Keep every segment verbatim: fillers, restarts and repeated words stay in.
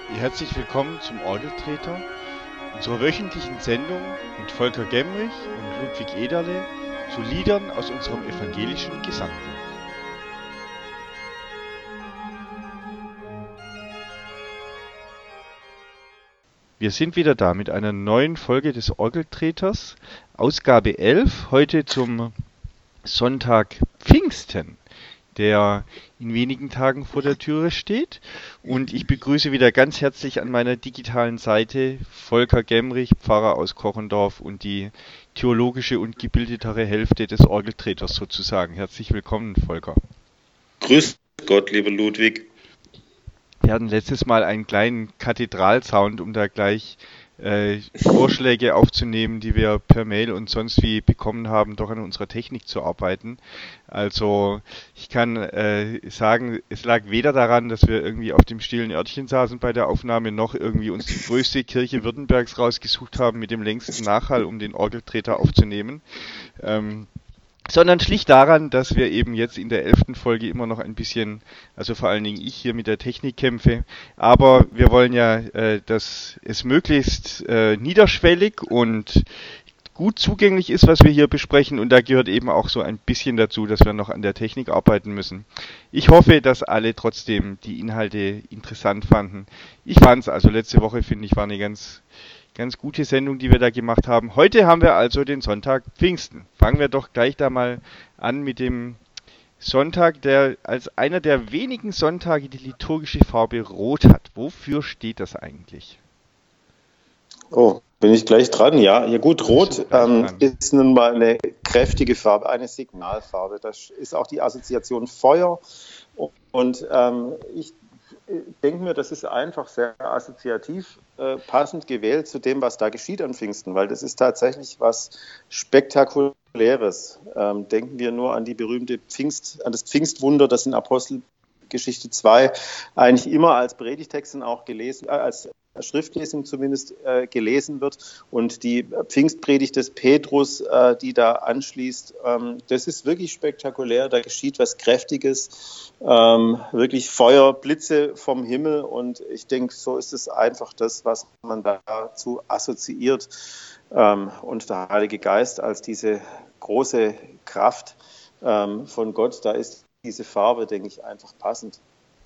Herzlich willkommen zum Orgeltreter, unserer wöchentlichen Sendung mit Volker Gemrich und Ludwig Ederle zu Liedern aus unserem evangelischen Gesangbuch. Wir sind wieder da mit einer neuen Folge des Orgeltreters, Ausgabe elf, heute zum Sonntag Pfingsten, der in wenigen Tagen vor der Türe steht. Und ich begrüße wieder ganz herzlich an meiner digitalen Seite Volker Gemrich, Pfarrer aus Kochendorf und die theologische und gebildetere Hälfte des Orgeltreters sozusagen. Herzlich willkommen, Volker. Grüß Gott, lieber Ludwig. Wir hatten letztes Mal einen kleinen Kathedralsound, um da gleich äh, Vorschläge aufzunehmen, die wir per Mail und sonst wie bekommen haben, doch an unserer Technik zu arbeiten. Also ich kann äh, sagen, es lag weder daran, dass wir irgendwie auf dem stillen Örtchen saßen bei der Aufnahme, noch irgendwie uns die größte Kirche Württembergs rausgesucht haben mit dem längsten Nachhall, um den Orgeltreter aufzunehmen. Ähm, sondern schlicht daran, dass wir eben jetzt in der elften Folge immer noch ein bisschen, also vor allen Dingen ich hier mit der Technik kämpfe, aber wir wollen ja, äh, dass es möglichst äh, niederschwellig und gut zugänglich ist, was wir hier besprechen, und da gehört eben auch so ein bisschen dazu, dass wir noch an der Technik arbeiten müssen. Ich hoffe, dass alle trotzdem die Inhalte interessant fanden. Ich fand es, also letzte Woche, finde ich, war eine ganz Ganz gute Sendung, die wir da gemacht haben. Heute haben wir also den Sonntag Pfingsten. Fangen wir doch gleich da mal an mit dem Sonntag, der als einer der wenigen Sonntage die liturgische Farbe Rot hat. Wofür steht das eigentlich? Oh, bin ich gleich dran? Ja, ja gut, Rot ähm, ist nun mal eine kräftige Farbe, eine Signalfarbe. Das ist auch die Assoziation Feuer. Und ähm, ich denke mir, das ist einfach sehr assoziativ äh, passend gewählt zu dem, was da geschieht an Pfingsten, weil das ist tatsächlich was Spektakuläres. Ähm, denken wir nur an die berühmte Pfingst, an das Pfingstwunder, das in Apostelgeschichte zwei eigentlich immer als Predigtexten auch gelesen, äh, als Schriftlesung zumindest äh, gelesen wird, und die Pfingstpredigt des Petrus, äh, die da anschließt, ähm, das ist wirklich spektakulär, da geschieht was Kräftiges, ähm, wirklich Feuer, Blitze vom Himmel, und ich denke, so ist es einfach das, was man dazu assoziiert, ähm, und der Heilige Geist als diese große Kraft ähm, von Gott, da ist diese Farbe, denke ich, einfach passend.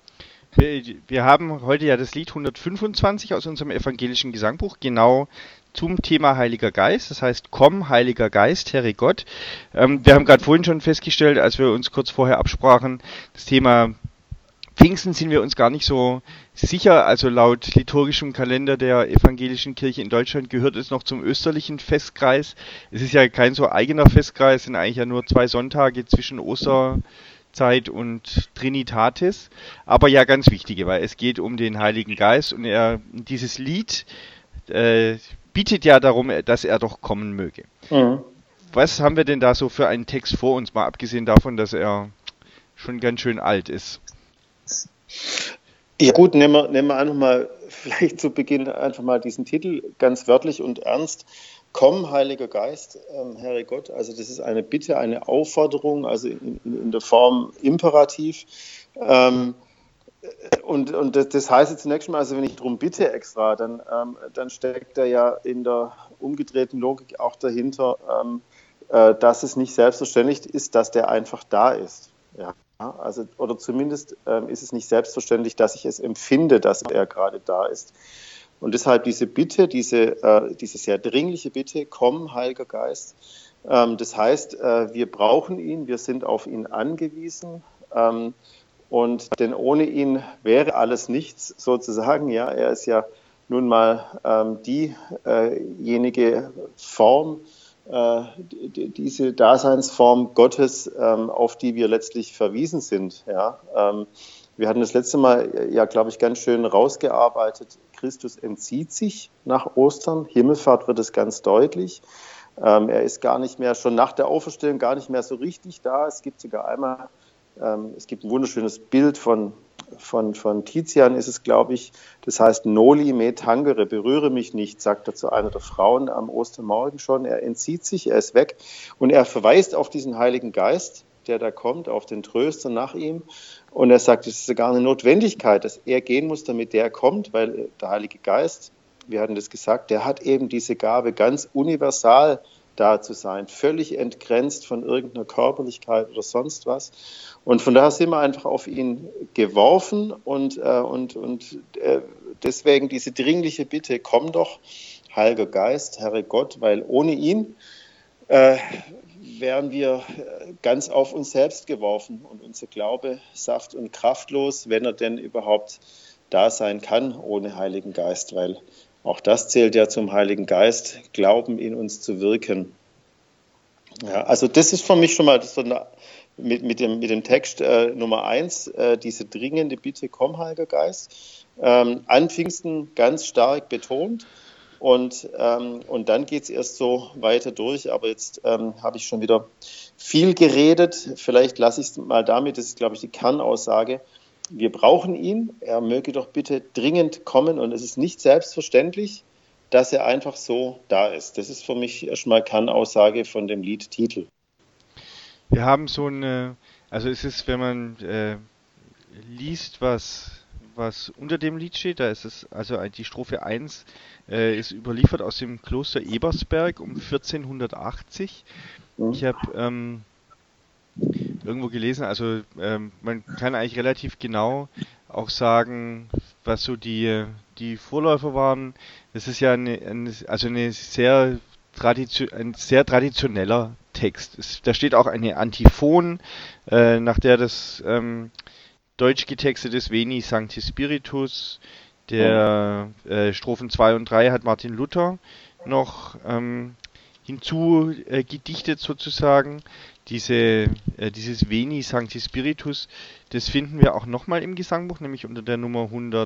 Wir haben heute ja das Lied hundertfünfundzwanzig aus unserem evangelischen Gesangbuch, genau zum Thema Heiliger Geist. Das heißt, komm, Heiliger Geist, Herre Gott. Ähm, wir haben gerade vorhin schon festgestellt, als wir uns kurz vorher absprachen, das Thema Pfingsten sind wir uns gar nicht so sicher. Also laut liturgischem Kalender der evangelischen Kirche in Deutschland gehört es noch zum österlichen Festkreis. Es ist ja kein so eigener Festkreis, es sind eigentlich ja nur zwei Sonntage zwischen Oster Zeit und Trinitatis, aber ja ganz wichtige, weil es geht um den Heiligen Geist, und er, dieses Lied äh, bittet ja darum, dass er doch kommen möge. Mhm. Was haben wir denn da so für einen Text vor uns, mal abgesehen davon, dass er schon ganz schön alt ist? Ja gut, nehmen wir, nehmen wir einfach mal vielleicht zu Beginn einfach mal diesen Titel ganz wörtlich und ernst. Komm, Heiliger Geist, ähm, Herre Gott, also das ist eine Bitte, eine Aufforderung, also in, in der Form Imperativ. Ähm, und und das, das heißt jetzt zunächst mal, also wenn ich darum bitte extra, dann, ähm, dann steckt da ja in der umgedrehten Logik auch dahinter, ähm, äh, dass es nicht selbstverständlich ist, dass der einfach da ist. Ja, also, oder zumindest ähm, ist es nicht selbstverständlich, dass ich es empfinde, dass er gerade da ist. Und deshalb diese Bitte, diese, äh, diese sehr dringliche Bitte, komm, Heiliger Geist. Ähm, das heißt, äh, wir brauchen ihn, wir sind auf ihn angewiesen. Ähm, und denn ohne ihn wäre alles nichts, sozusagen. Ja, er ist ja nun mal ähm, diejenige äh Form, äh, die, diese Daseinsform Gottes, ähm, auf die wir letztlich verwiesen sind. Ja. Ähm, Wir hatten das letzte Mal, ja, glaube ich, ganz schön rausgearbeitet. Christus entzieht sich nach Ostern. Himmelfahrt wird es ganz deutlich. Ähm, er ist gar nicht mehr, schon nach der Auferstehung, gar nicht mehr so richtig da. Es gibt sogar einmal, ähm, es gibt ein wunderschönes Bild von, von, von Tizian, ist es, glaube ich. Das heißt, Noli me tangere, berühre mich nicht, sagt er zu einer der Frauen am Ostermorgen schon. Er entzieht sich, er ist weg, und er verweist auf diesen Heiligen Geist. der da kommt, auf den Tröster nach ihm. Und er sagt, es ist sogar eine Notwendigkeit, dass er gehen muss, damit der kommt, weil der Heilige Geist, wir hatten das gesagt, der hat eben diese Gabe, ganz universal da zu sein, völlig entgrenzt von irgendeiner Körperlichkeit oder sonst was. Und von daher sind wir einfach auf ihn geworfen und, äh, und, und äh, deswegen diese dringliche Bitte, komm doch, Heiliger Geist, Herr Gott, weil ohne ihn äh, wären wir ganz auf uns selbst geworfen und unser Glaube saft- und kraftlos, wenn er denn überhaupt da sein kann ohne Heiligen Geist, weil auch das zählt ja zum Heiligen Geist, Glauben in uns zu wirken. Ja, also das ist für mich schon mal so eine, mit, mit, dem, mit dem Text äh, Nummer eins, äh, diese dringende Bitte, komm, Heiliger Geist, ähm, an Pfingsten ganz stark betont. Und, ähm, und dann geht es erst so weiter durch, aber jetzt ähm, habe ich schon wieder viel geredet. Vielleicht lasse ich es mal damit, das ist, glaube ich, die Kernaussage. Wir brauchen ihn, er möge doch bitte dringend kommen und es ist nicht selbstverständlich, dass er einfach so da ist. Das ist für mich erstmal Kernaussage von dem Liedtitel. Wir haben so eine, also es ist, wenn man äh, liest, was, was unter dem Lied steht, da ist es, also die Strophe eins äh, ist überliefert aus dem Kloster Ebersberg um vierzehnhundertachtzig. Mhm. Ich habe ähm, irgendwo gelesen, also ähm, man kann eigentlich relativ genau auch sagen, was so die, die Vorläufer waren. Das ist ja eine, eine, also eine sehr tradition, ein sehr traditioneller Text. Es, da steht auch eine Antiphon, äh, nach der das ähm, deutsch getextet ist, Veni Sancti Spiritus. Der äh, Strophen zwei und drei hat Martin Luther noch ähm, hinzu äh, gedichtet sozusagen. Diese, äh, dieses Veni Sancti Spiritus, das finden wir auch nochmal im Gesangbuch, nämlich unter der Nummer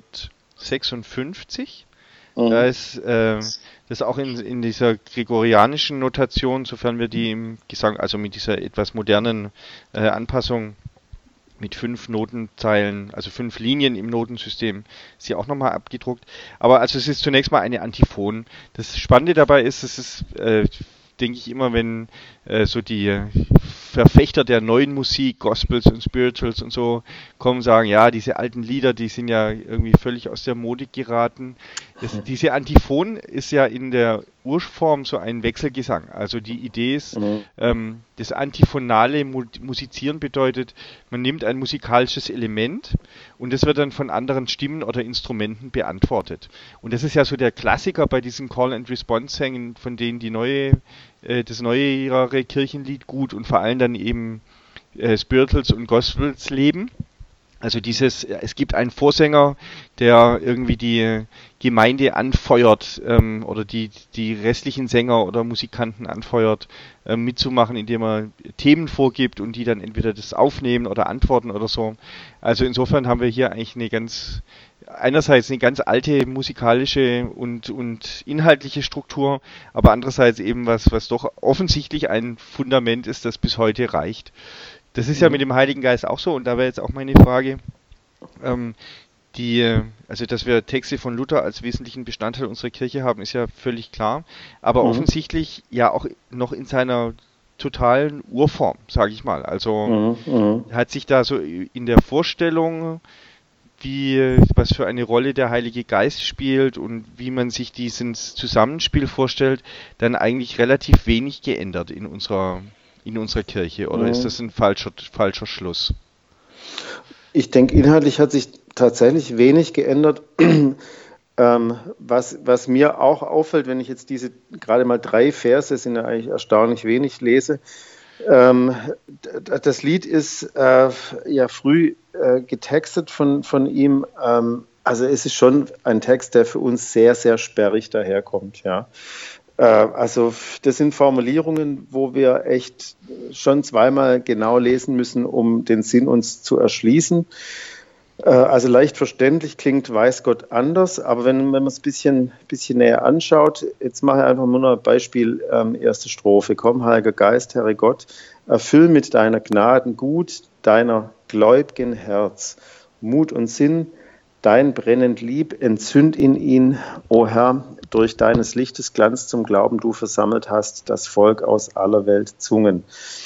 hundertsechsundfünfzig. Mhm. Da ist äh, das auch in, in dieser gregorianischen Notation, sofern wir die im Gesang, also mit dieser etwas modernen äh, Anpassung mit fünf Notenzeilen, also fünf Linien im Notensystem, ist hier auch nochmal abgedruckt. Aber also es ist zunächst mal eine Antiphon. Das Spannende dabei ist, es ist, äh, denke ich immer, wenn äh, so die Verfechter der neuen Musik, Gospels und Spirituals und so, kommen und sagen, ja, diese alten Lieder, die sind ja irgendwie völlig aus der Mode geraten. Das, diese Antiphon ist ja in der Urform so ein Wechselgesang. Also die Idee ist, mhm. ähm, das antiphonale Musizieren bedeutet, man nimmt ein musikalisches Element und das wird dann von anderen Stimmen oder Instrumenten beantwortet. Und das ist ja so der Klassiker bei diesen Call-and-Response-Sängen, von denen die neue, äh, das neuere Kirchenlied gut und vor allem dann eben äh, Spirituals und Gospels leben. Also dieses, es gibt einen Vorsänger, der irgendwie die Gemeinde anfeuert ähm, oder die, die restlichen Sänger oder Musikanten anfeuert, ähm, mitzumachen, indem er Themen vorgibt und die dann entweder das aufnehmen oder antworten oder so. Also insofern haben wir hier eigentlich eine ganz, einerseits eine ganz alte musikalische und, und inhaltliche Struktur, aber andererseits eben was, was doch offensichtlich ein Fundament ist, das bis heute reicht. Das ist ja mit dem Heiligen Geist auch so, und da wäre jetzt auch meine Frage, ähm, die, also dass wir Texte von Luther als wesentlichen Bestandteil unserer Kirche haben, ist ja völlig klar, aber mhm. offensichtlich ja auch noch in seiner totalen Urform, sage ich mal. Also mhm. hat sich da so in der Vorstellung, wie, was für eine Rolle der Heilige Geist spielt und wie man sich dieses Zusammenspiel vorstellt, dann eigentlich relativ wenig geändert in unserer in unserer Kirche, oder mhm. ist das ein falscher, falscher Schluss? Ich denke, inhaltlich hat sich tatsächlich wenig geändert. ähm, was, was mir auch auffällt, wenn ich jetzt diese gerade mal drei Verse, sind ja eigentlich erstaunlich wenig, lese, ähm, das Lied ist äh, ja früh äh, getextet von, von ihm. Ähm, also es ist schon ein Text, der für uns sehr, sehr sperrig daherkommt, ja. Also das sind Formulierungen, wo wir echt schon zweimal genau lesen müssen, um den Sinn uns zu erschließen. Also leicht verständlich klingt weiß Gott anders, aber wenn, wenn man es ein bisschen, bisschen näher anschaut, jetzt mache ich einfach nur noch ein Beispiel, ähm, erste Strophe. Komm, Heiliger Geist, Herr Gott, erfüll mit deiner Gnaden gut deiner gläubigen Herz, Mut und Sinn, dein brennend Lieb, entzünd in ihn, o Herr, durch deines Lichtes Glanz zum Glauben du versammelt hast, das Volk aus aller Welt Zungen.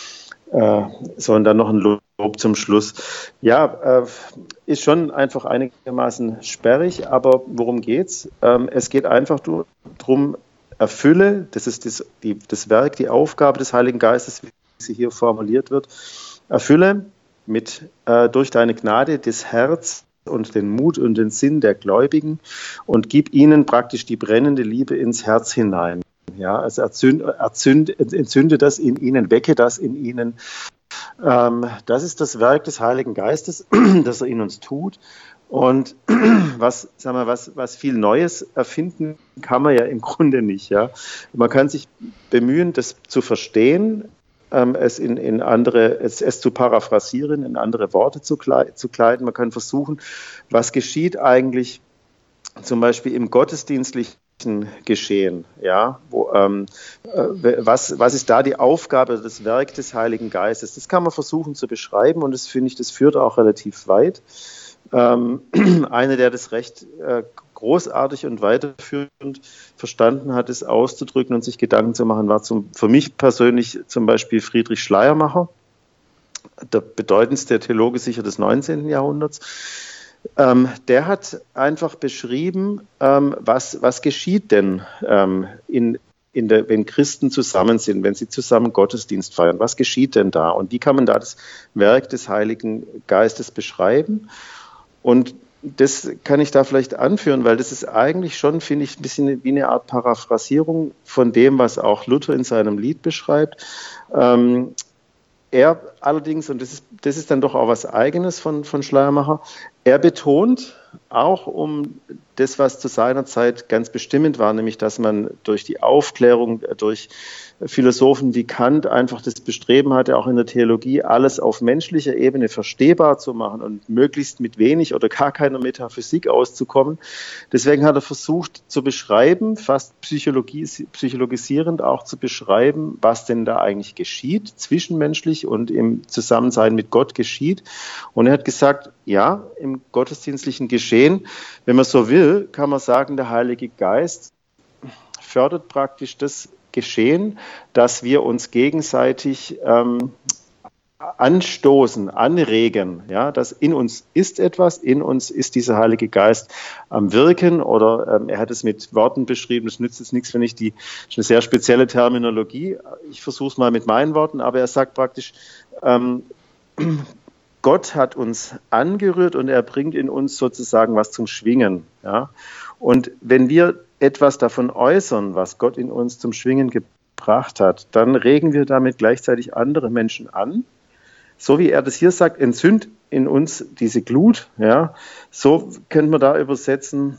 äh, sondern dann noch ein Lob zum Schluss. Ja, äh, ist schon einfach einigermaßen sperrig, aber worum geht's? Ähm, es geht einfach darum, erfülle, das ist das, die, das Werk, die Aufgabe des Heiligen Geistes, wie sie hier formuliert wird, erfülle mit äh, durch deine Gnade das Herz und den Mut und den Sinn der Gläubigen und gib ihnen praktisch die brennende Liebe ins Herz hinein. Ja, also erzünde, erzünde, entzünde das in ihnen, wecke das in ihnen. Ähm, das ist das Werk des Heiligen Geistes, das er in uns tut. Und was, sagen wir, was, was viel Neues erfinden kann man ja im Grunde nicht. Ja? Man kann sich bemühen, das zu verstehen, ähm, es in, in andere, es, es zu paraphrasieren, in andere Worte zu, klei- zu kleiden. Man kann versuchen, was geschieht eigentlich zum Beispiel im gottesdienstlichen Geschehen, ja, wo, ähm, äh, was, was ist da die Aufgabe, das Werk des Heiligen Geistes? Das kann man versuchen zu beschreiben und das finde ich, das führt auch relativ weit. Ähm, einer, der das recht äh, großartig und weiterführend verstanden hat, es auszudrücken und sich Gedanken zu machen, war zum, für mich persönlich zum Beispiel Friedrich Schleiermacher, der bedeutendste Theologe sicher des neunzehnten Jahrhunderts. Ähm, der hat einfach beschrieben, ähm, was, was geschieht denn, ähm, in, in der, wenn Christen zusammen sind, wenn sie zusammen Gottesdienst feiern. Was geschieht denn da? Und wie kann man da das Werk des Heiligen Geistes beschreiben? Und das kann ich da vielleicht anführen, weil das ist eigentlich schon, finde ich, ein bisschen wie eine Art Paraphrasierung von dem, was auch Luther in seinem Lied beschreibt. Ähm, Er allerdings, und das ist, das ist dann doch auch was Eigenes von, von Schleiermacher, er betont auch um das, was zu seiner Zeit ganz bestimmend war, nämlich dass man durch die Aufklärung, durch Philosophen wie Kant einfach das Bestreben hatte, auch in der Theologie alles auf menschlicher Ebene verstehbar zu machen und möglichst mit wenig oder gar keiner Metaphysik auszukommen. Deswegen hat er versucht zu beschreiben, fast psychologis- psychologisierend auch zu beschreiben, was denn da eigentlich geschieht, zwischenmenschlich und im Zusammensein mit Gott geschieht. Und er hat gesagt, ja, im gottesdienstlichen Geschehen, wenn man so will, kann man sagen, der Heilige Geist fördert praktisch das Geschehen, dass wir uns gegenseitig ähm, anstoßen, anregen. Ja, dass in uns ist etwas, in uns ist dieser Heilige Geist am Wirken oder ähm, er hat es mit Worten beschrieben, das nützt jetzt nichts, wenn ich die, das ist eine sehr spezielle Terminologie, ich versuche es mal mit meinen Worten, aber er sagt praktisch, ähm, Gott hat uns angerührt und er bringt in uns sozusagen was zum Schwingen. Ja? Und wenn wir etwas davon äußern, was Gott in uns zum Schwingen gebracht hat, dann regen wir damit gleichzeitig andere Menschen an. So wie er das hier sagt, entzünd in uns diese Glut. Ja? So könnte man da übersetzen,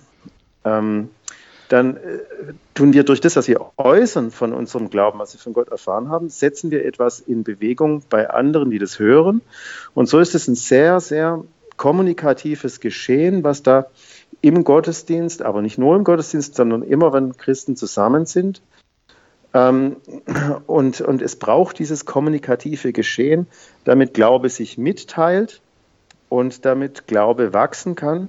ähm, dann äh, tun wir durch das, was wir äußern von unserem Glauben, was wir von Gott erfahren haben, setzen wir etwas in Bewegung bei anderen, die das hören. Und so ist es ein sehr, sehr kommunikatives Geschehen, was da im Gottesdienst, aber nicht nur im Gottesdienst, sondern immer, wenn Christen zusammen sind. Ähm, und, und es braucht dieses kommunikative Geschehen, damit Glaube sich mitteilt und damit Glaube wachsen kann.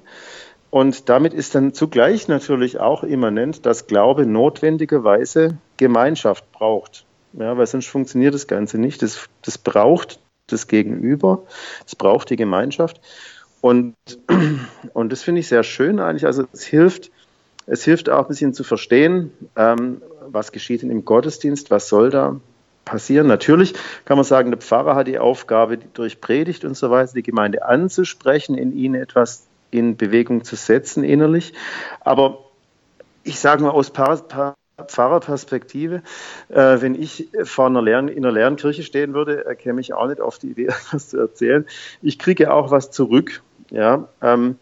Und damit ist dann zugleich natürlich auch immanent, dass Glaube notwendigerweise Gemeinschaft braucht. Ja, weil sonst funktioniert das Ganze nicht. Das, das braucht das Gegenüber, es braucht die Gemeinschaft. Und, und das finde ich sehr schön eigentlich. Also es hilft, es hilft auch ein bisschen zu verstehen, ähm, was geschieht denn im Gottesdienst, was soll da passieren. Natürlich kann man sagen, der Pfarrer hat die Aufgabe, durch Predigt und so weiter die Gemeinde anzusprechen, in ihnen etwas in Bewegung zu setzen innerlich. Aber ich sage mal aus pa- pa- Pfarrerperspektive, äh, wenn ich vor einer Lern- in einer leeren Kirche stehen würde, äh, käme ich auch nicht auf die Idee, etwas zu erzählen. Ich kriege auch was zurück. Ja, ähm,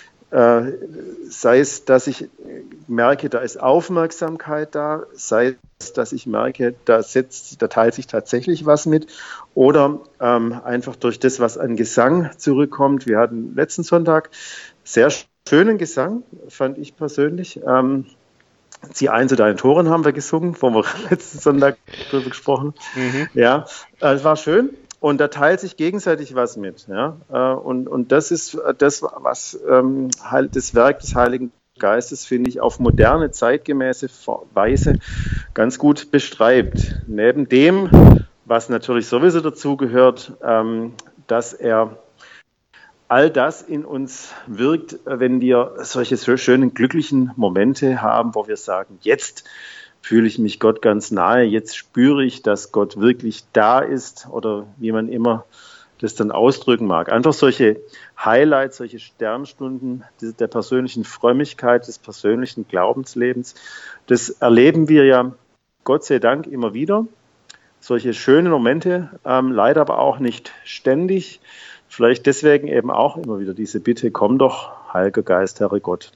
äh, sei es, dass ich merke, da ist Aufmerksamkeit da, sei es, dass ich merke, da, setzt, da teilt sich tatsächlich was mit, oder ähm, einfach durch das, was an Gesang zurückkommt. Wir hatten letzten Sonntag sehr schönen Gesang, fand ich persönlich. Ähm, Zieh ein zu deinen Toren haben wir gesungen, wo wir letzten Sonntag drüber gesprochen. Mhm. Ja, es war schön. Und da teilt sich gegenseitig was mit. Ja? Und, und das ist das, was ähm, halt das Werk des Heiligen Geistes, finde ich, auf moderne, zeitgemäße Weise ganz gut beschreibt. Neben dem, was natürlich sowieso dazu gehört, ähm, dass er all das in uns wirkt, wenn wir solche so schönen, glücklichen Momente haben, wo wir sagen, jetzt fühle ich mich Gott ganz nahe, jetzt spüre ich, dass Gott wirklich da ist oder wie man immer das dann ausdrücken mag. Einfach solche Highlights, solche Sternstunden der persönlichen Frömmigkeit, des persönlichen Glaubenslebens, das erleben wir ja Gott sei Dank immer wieder. Solche schönen Momente, ähm, leider aber auch nicht ständig. Vielleicht deswegen eben auch immer wieder diese Bitte, komm doch, Heiliger Geist, Herr Gott.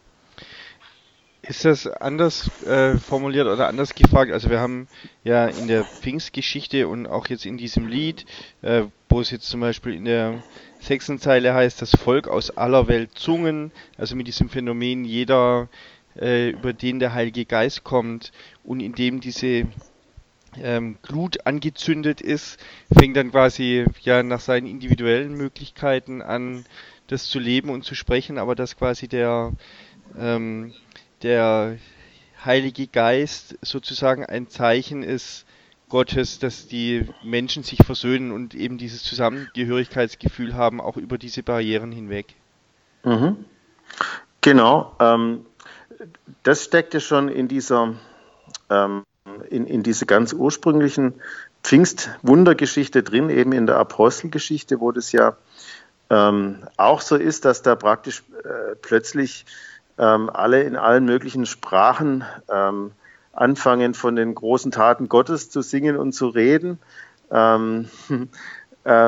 Ist das anders äh, formuliert oder anders gefragt? Also wir haben ja in der Pfingstgeschichte und auch jetzt in diesem Lied, äh, wo es jetzt zum Beispiel in der sechsten Zeile heißt, das Volk aus aller Welt Zungen, also mit diesem Phänomen jeder, äh, über den der Heilige Geist kommt und in dem diese ähm, Glut angezündet ist, fängt dann quasi ja nach seinen individuellen Möglichkeiten an, das zu leben und zu sprechen, aber dass quasi der ähm, der Heilige Geist sozusagen ein Zeichen ist Gottes, dass die Menschen sich versöhnen und eben dieses Zusammengehörigkeitsgefühl haben, auch über diese Barrieren hinweg. Mhm. Genau, ähm, das steckte schon in dieser, ähm, in, in dieser ganz ursprünglichen Pfingstwundergeschichte drin, eben in der Apostelgeschichte, wo das ja ähm, auch so ist, dass da praktisch äh, plötzlich Ähm, alle in allen möglichen Sprachen ähm, anfangen, von den großen Taten Gottes zu singen und zu reden. Ähm, äh,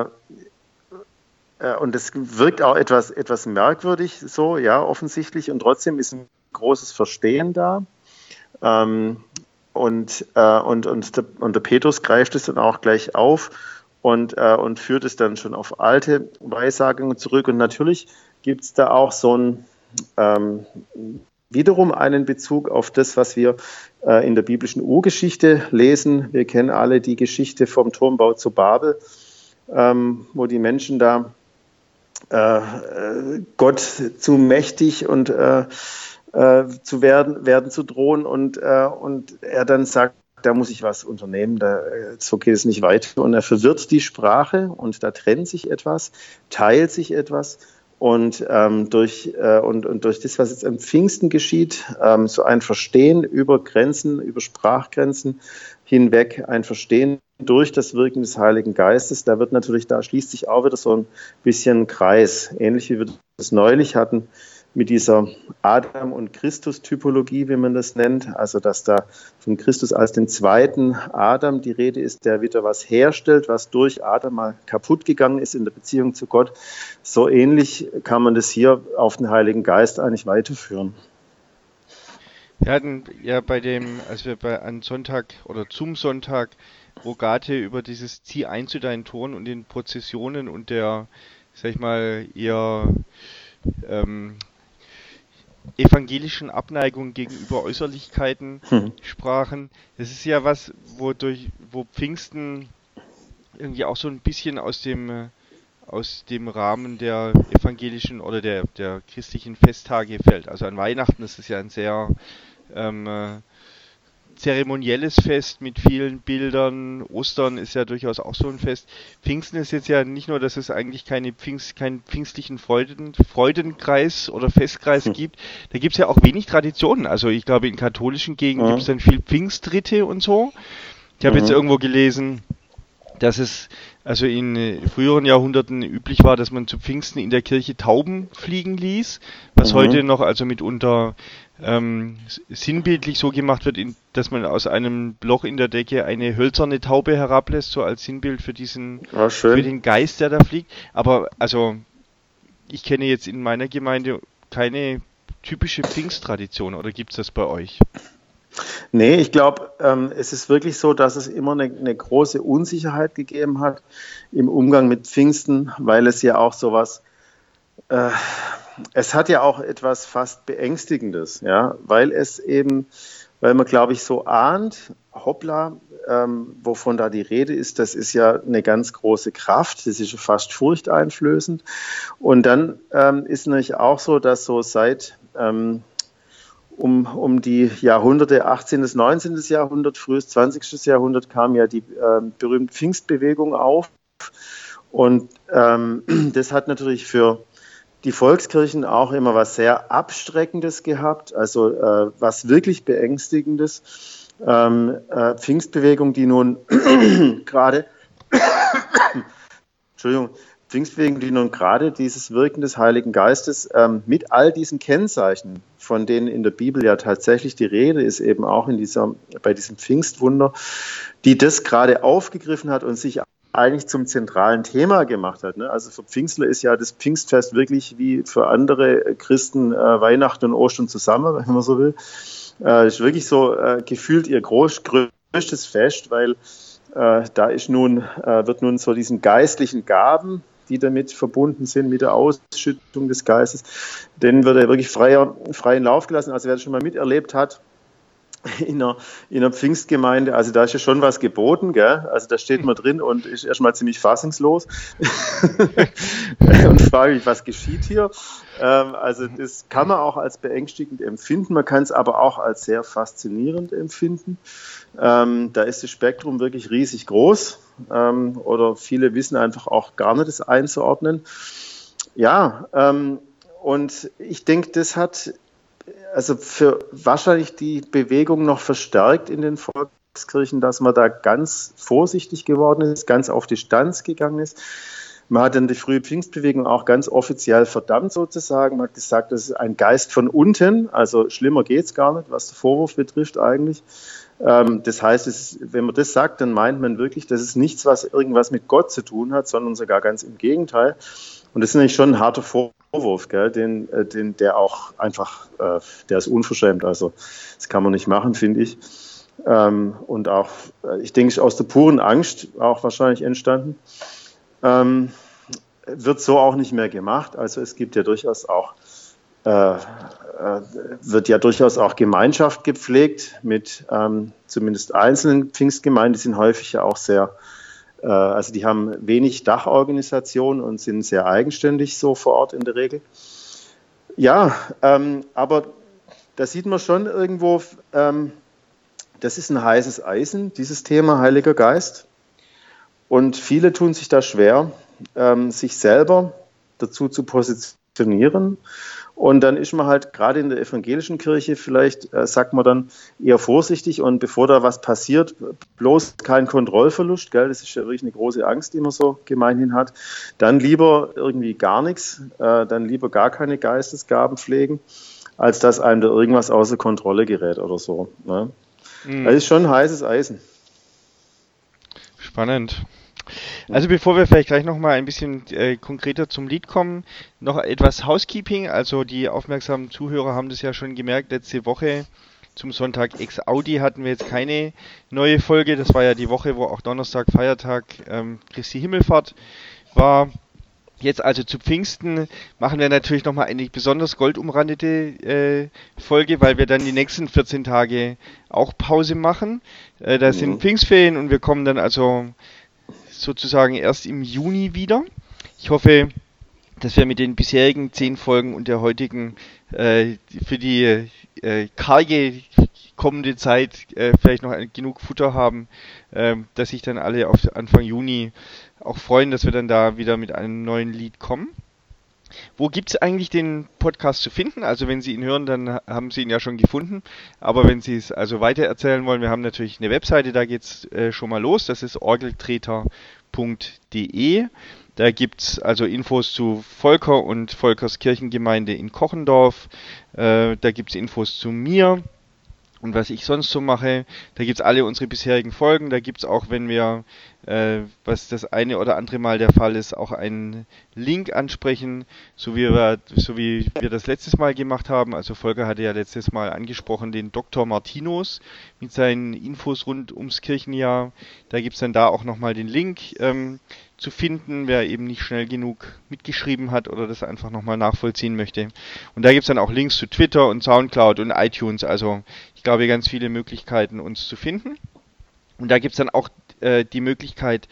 äh, und es wirkt auch etwas, etwas merkwürdig so, ja, offensichtlich. Und trotzdem ist ein großes Verstehen da. Ähm, und, äh, und, und, der, und der Petrus greift es dann auch gleich auf und, äh, und führt es dann schon auf alte Weissagungen zurück. Und natürlich gibt es da auch so ein Ähm, wiederum einen Bezug auf das, was wir äh, in der biblischen Urgeschichte lesen. Wir kennen alle die Geschichte vom Turmbau zu Babel, ähm, wo die Menschen da äh, Gott zu mächtig und äh, äh, zu werden, werden zu drohen und, äh, und er dann sagt, da muss ich was unternehmen, da, so geht es nicht weiter. Und er verwirrt die Sprache und da trennt sich etwas, teilt sich etwas. Und, ähm, durch, äh, und, und durch das, was jetzt am Pfingsten geschieht, ähm, so ein Verstehen über Grenzen, über Sprachgrenzen hinweg, ein Verstehen durch das Wirken des Heiligen Geistes, da wird natürlich, da schließt sich auch wieder so ein bisschen ein Kreis, ähnlich wie wir das neulich hatten mit dieser Adam- und Christus-Typologie, wie man das nennt, also dass da von Christus als den zweiten Adam die Rede ist, der wieder was herstellt, was durch Adam mal kaputt gegangen ist in der Beziehung zu Gott. So ähnlich kann man das hier auf den Heiligen Geist eigentlich weiterführen. Wir hatten ja bei dem, als wir bei an Sonntag oder zum Sonntag Rogate über dieses Zieh ein zu deinen Toren und den Prozessionen und der, sag ich mal, eher ähm, evangelischen Abneigung gegenüber Äußerlichkeiten hm. sprachen. Das ist ja was, wo durch, wo Pfingsten irgendwie auch so ein bisschen aus dem aus dem Rahmen der evangelischen oder der der christlichen Festtage fällt. Also an Weihnachten ist es ja ein sehr ähm, zeremonielles Fest mit vielen Bildern. Ostern ist ja durchaus auch so ein Fest. Pfingsten ist jetzt ja nicht nur, dass es eigentlich keine Pfingst, keinen pfingstlichen Freuden, Freudenkreis oder Festkreis hm. gibt. Da gibt es ja auch wenig Traditionen. Also ich glaube, in katholischen Gegenden hm. gibt es dann viel Pfingstritte und so. Ich habe hm. jetzt irgendwo gelesen, dass es also in früheren Jahrhunderten üblich war, dass man zu Pfingsten in der Kirche Tauben fliegen ließ, was mhm. heute noch also mitunter ähm, sinnbildlich so gemacht wird, in, dass man aus einem Loch in der Decke eine hölzerne Taube herablässt, so als Sinnbild für diesen, ja, für den Geist, der da fliegt. Aber also ich kenne jetzt in meiner Gemeinde keine typische Pfingsttradition, oder gibt es das bei euch? Nee, ich glaube, ähm, es ist wirklich so, dass es immer eine, eine große Unsicherheit gegeben hat im Umgang mit Pfingsten, weil es ja auch sowas, äh, es hat ja auch etwas fast Beängstigendes, ja, weil es eben, weil man, glaube ich, so ahnt, hoppla, ähm, wovon da die Rede ist, das ist ja eine ganz große Kraft, das ist fast furchteinflößend. Und dann ähm, ist natürlich auch so, dass so seit ähm, um, um die Jahrhunderte, achtzehnten. neunzehnten. Jahrhundert, frühes zwanzigsten. Jahrhundert kam ja die äh, berühmte Pfingstbewegung auf. Und ähm, das hat natürlich für die Volkskirchen auch immer was sehr Abstreckendes gehabt, also äh, was wirklich Beängstigendes. Ähm, äh, Pfingstbewegung, die nun gerade Entschuldigung, Pfingstbewegung, die nun gerade dieses Wirken des Heiligen Geistes ähm, mit all diesen Kennzeichen, von denen in der Bibel ja tatsächlich die Rede ist, eben auch in dieser, bei diesem Pfingstwunder, die das gerade aufgegriffen hat und sich eigentlich zum zentralen Thema gemacht hat. Ne? Also für Pfingstler ist ja das Pfingstfest wirklich wie für andere Christen äh, Weihnachten und Ostern zusammen, wenn man so will. Äh, ist wirklich so äh, gefühlt ihr groß, größtes Fest, weil äh, da ist nun, äh, wird nun so diesen geistlichen Gaben, die damit verbunden sind mit der Ausschüttung des Geistes, denen wird er wirklich freier, freien Lauf gelassen. Also wer das schon mal miterlebt hat, in einer, in einer Pfingstgemeinde, also da ist ja schon was geboten, gell? Also da steht man drin und ist erstmal ziemlich fassungslos und fragt mich, was geschieht hier? Ähm, also das kann man auch als beängstigend empfinden, man kann es aber auch als sehr faszinierend empfinden. Ähm, da ist das Spektrum wirklich riesig groß, ähm, oder viele wissen einfach auch gar nicht, das einzuordnen. Ja, ähm, und ich denke, das hat also für wahrscheinlich die Bewegung noch verstärkt in den Volkskirchen, dass man da ganz vorsichtig geworden ist, ganz auf Distanz gegangen ist. Man hat dann die frühe Pfingstbewegung auch ganz offiziell verdammt sozusagen. Man hat gesagt, das ist ein Geist von unten, also schlimmer geht es gar nicht, was den Vorwurf betrifft eigentlich. Das heißt, es ist, wenn man das sagt, dann meint man wirklich, das ist nichts, was irgendwas mit Gott zu tun hat, sondern sogar ganz im Gegenteil. Und das ist nämlich schon ein harter Vorwurf, gell? Den, den, der auch einfach, äh, der ist unverschämt. Also das kann man nicht machen, finde ich. Ähm, und auch, ich denke, ist aus der puren Angst auch wahrscheinlich entstanden. Ähm, wird so auch nicht mehr gemacht. Also es gibt ja durchaus auch, äh, äh, wird ja durchaus auch Gemeinschaft gepflegt mit ähm, zumindest einzelnen Pfingstgemeinden, die sind häufig ja auch sehr, äh, also die haben wenig Dachorganisation und sind sehr eigenständig so vor Ort in der Regel. Ja, ähm, aber da sieht man schon irgendwo, ähm, das ist ein heißes Eisen, dieses Thema Heiliger Geist. Und viele tun sich da schwer, ähm, sich selber dazu zu positionieren. Und dann ist man halt gerade in der evangelischen Kirche, vielleicht äh, sagt man dann eher vorsichtig und bevor da was passiert, bloß kein Kontrollverlust, gell? Das ist ja wirklich eine große Angst, die man so gemeinhin hat. Dann lieber irgendwie gar nichts, äh, dann lieber gar keine Geistesgaben pflegen, als dass einem da irgendwas außer Kontrolle gerät oder so. Ne? Mhm. Das ist schon ein heißes Eisen. Spannend. Also bevor wir vielleicht gleich nochmal ein bisschen äh, konkreter zum Lied kommen, noch etwas Housekeeping. Also die aufmerksamen Zuhörer haben das ja schon gemerkt, letzte Woche zum Sonntag Ex Audi hatten wir jetzt keine neue Folge. Das war ja die Woche, wo auch Donnerstag, Feiertag, ähm, Christi Himmelfahrt war. Jetzt also zu Pfingsten machen wir natürlich nochmal eine besonders goldumrandete äh, Folge, weil wir dann die nächsten vierzehn Tage auch Pause machen. Äh, da sind Pfingstferien und wir kommen dann also sozusagen erst im Juni wieder. Ich hoffe, dass wir mit den bisherigen zehn Folgen und der heutigen äh, für die äh, karge kommende Zeit äh, vielleicht noch genug Futter haben, äh, dass sich dann alle auf Anfang Juni auch freuen, dass wir dann da wieder mit einem neuen Lied kommen. Wo gibt es eigentlich den Podcast zu finden? Also wenn Sie ihn hören, dann haben Sie ihn ja schon gefunden. Aber wenn Sie es also weiter erzählen wollen, wir haben natürlich eine Webseite, da geht es äh, schon mal los. Das ist orgeltreter punkt de. Da gibt es also Infos zu Volker und Volkers Kirchengemeinde in Kochendorf. Äh, da gibt es Infos zu mir und was ich sonst so mache. Da gibt es alle unsere bisherigen Folgen. Da gibt es auch, wenn wir, äh, was das eine oder andere Mal der Fall ist, auch einen Link ansprechen, so wie wir, so wie wir das letztes Mal gemacht haben. Also Volker hatte ja letztes Mal angesprochen den Doktor Martinus mit seinen Infos rund ums Kirchenjahr. Da gibt es dann da auch nochmal den Link ähm, zu finden, wer eben nicht schnell genug mitgeschrieben hat oder das einfach nochmal nachvollziehen möchte. Und da gibt es dann auch Links zu Twitter und Soundcloud und iTunes. Also ich glaube, ganz viele Möglichkeiten, uns zu finden. Und da gibt es dann auch äh, die Möglichkeit,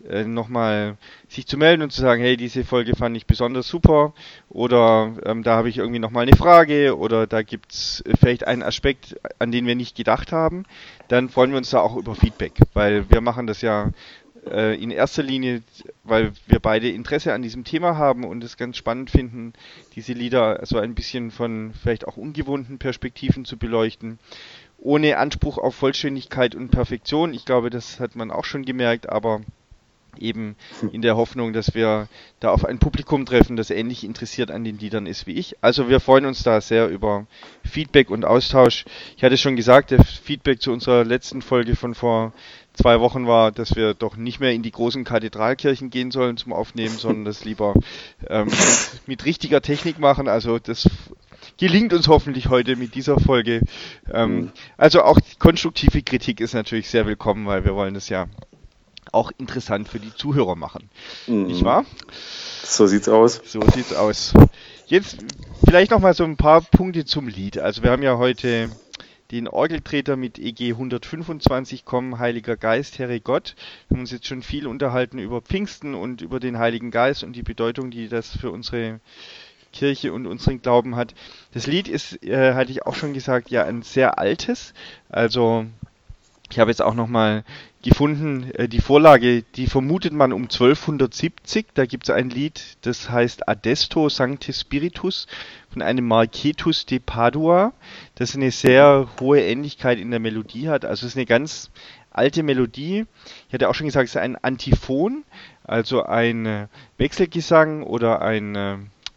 äh, nochmal sich zu melden und zu sagen, hey, diese Folge fand ich besonders super oder ähm, da habe ich irgendwie nochmal eine Frage oder da gibt's vielleicht einen Aspekt, an den wir nicht gedacht haben, dann freuen wir uns da auch über Feedback, weil wir machen das ja äh, in erster Linie, weil wir beide Interesse an diesem Thema haben und es ganz spannend finden, diese Lieder so ein bisschen von vielleicht auch ungewohnten Perspektiven zu beleuchten. Ohne Anspruch auf Vollständigkeit und Perfektion. Ich glaube, das hat man auch schon gemerkt, aber eben in der Hoffnung, dass wir da auf ein Publikum treffen, das ähnlich interessiert an den Liedern ist wie ich. Also wir freuen uns da sehr über Feedback und Austausch. Ich hatte schon gesagt, der Feedback zu unserer letzten Folge von vor zwei Wochen war, dass wir doch nicht mehr in die großen Kathedralkirchen gehen sollen zum Aufnehmen, sondern das lieber ähm, mit, mit richtiger Technik machen. Also das gelingt uns hoffentlich heute mit dieser Folge. Ähm, also auch konstruktive Kritik ist natürlich sehr willkommen, weil wir wollen das ja auch interessant für die Zuhörer machen. Mhm. Nicht wahr? So sieht's aus. So sieht's aus. Jetzt vielleicht noch mal so ein paar Punkte zum Lied. Also wir haben ja heute den Orgeltreter mit E G hundertfünfundzwanzig, Komm, Heiliger Geist, Herre Gott. Wir haben uns jetzt schon viel unterhalten über Pfingsten und über den Heiligen Geist und die Bedeutung, die das für unsere Kirche und unseren Glauben hat. Das Lied ist, äh, hatte ich auch schon gesagt, ja ein sehr altes. Also ich habe jetzt auch nochmal gefunden, äh, die Vorlage, die vermutet man um zwölfhundertsiebzig. Da gibt es ein Lied, das heißt Adesto Sancte Spiritus von einem Marquetus de Padua, das eine sehr hohe Ähnlichkeit in der Melodie hat. Also es ist eine ganz alte Melodie. Ich hatte auch schon gesagt, es ist ein Antiphon, also ein äh, Wechselgesang oder ein äh,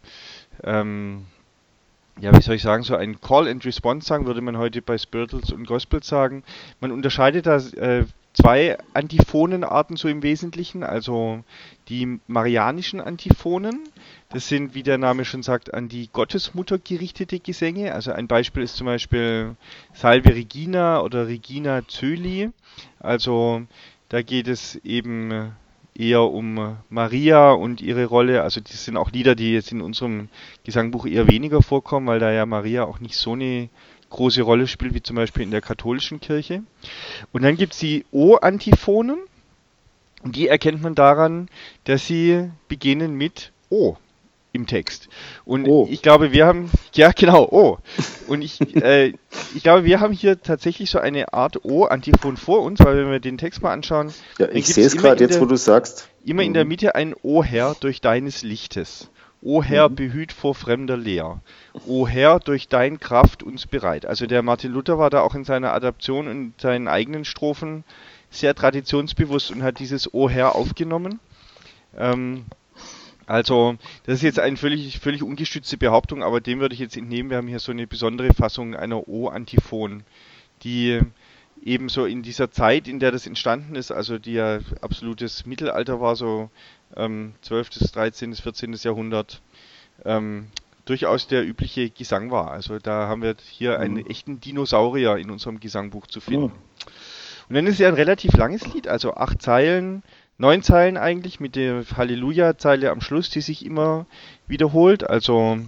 ähm, ja, wie soll ich sagen, so ein Call-and-Response-Song würde man heute bei Spirituals und Gospels sagen. Man unterscheidet da äh, zwei Antiphonenarten so im Wesentlichen, also die marianischen Antiphonen. Das sind, wie der Name schon sagt, an die Gottesmutter gerichtete Gesänge. Also ein Beispiel ist zum Beispiel Salve Regina oder Regina Coeli. Also da geht es eben eher um Maria und ihre Rolle. Also das sind auch Lieder, die jetzt in unserem Gesangbuch eher weniger vorkommen, weil da ja Maria auch nicht so eine große Rolle spielt, wie zum Beispiel in der katholischen Kirche. Und dann gibt es die O-Antiphonen. Und die erkennt man daran, dass sie beginnen mit O im Text. Und oh. ich glaube, wir haben, ja genau, O. Und ich, äh, ich glaube, wir haben hier tatsächlich so eine Art O-Antiphon vor uns, weil wenn wir den Text mal anschauen, ja, ich sehe es gerade jetzt, wo du sagst. Immer mhm. in der Mitte ein O Herr durch deines Lichtes. O Herr, mhm. behüt vor fremder Lehr. O Herr, durch dein Kraft uns bereit. Also der Martin Luther war da auch in seiner Adaption und seinen eigenen Strophen sehr traditionsbewusst und hat dieses O Herr aufgenommen. Ähm, Also, das ist jetzt eine völlig, völlig ungestützte Behauptung, aber dem würde ich jetzt entnehmen, wir haben hier so eine besondere Fassung einer O-Antiphon, die ebenso in dieser Zeit, in der das entstanden ist, also die ja absolutes Mittelalter war, so ähm, zwölftes, dreizehntes, vierzehntes Jahrhundert, ähm, durchaus der übliche Gesang war. Also da haben wir hier einen mhm. echten Dinosaurier in unserem Gesangbuch zu finden. Mhm. Und dann ist es ja ein relativ langes Lied, also acht Zeilen, neun Zeilen eigentlich, mit der Halleluja-Zeile am Schluss, die sich immer wiederholt. Also,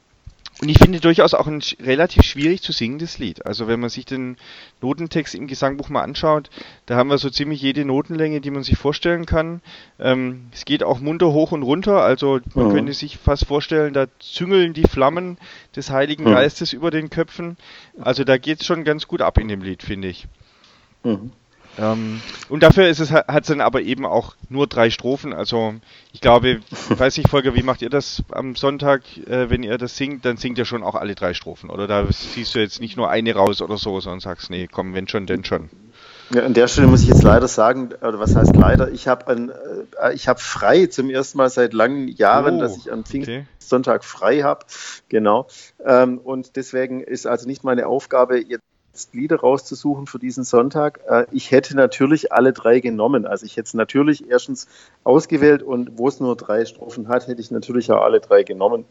und ich finde durchaus auch ein relativ schwierig zu singendes Lied. Also wenn man sich den Notentext im Gesangbuch mal anschaut, da haben wir so ziemlich jede Notenlänge, die man sich vorstellen kann. Ähm, es geht auch munter hoch und runter, also man mhm. könnte sich fast vorstellen, da züngeln die Flammen des Heiligen mhm. Geistes über den Köpfen. Also da geht es schon ganz gut ab in dem Lied, finde ich. Mhm. Ähm, und dafür ist es, hat es dann aber eben auch nur drei Strophen. Also ich glaube, ich weiß nicht, Volker, wie macht ihr das am Sonntag, äh, wenn ihr das singt, dann singt ihr schon auch alle drei Strophen, oder? Da siehst du jetzt nicht nur eine raus oder so, sondern sagst, nee, komm, wenn schon, denn schon. Ja, an der Stelle muss ich jetzt leider sagen, oder was heißt leider, ich habe äh, ich habe frei zum ersten Mal seit langen Jahren, oh, dass ich am Pfingstsonntag okay. frei habe, genau. Ähm, und deswegen ist also nicht meine Aufgabe, jetzt Lieder rauszusuchen für diesen Sonntag. Ich hätte natürlich alle drei genommen. Also ich hätte es natürlich erstens ausgewählt und wo es nur drei Strophen hat, hätte ich natürlich auch alle drei genommen.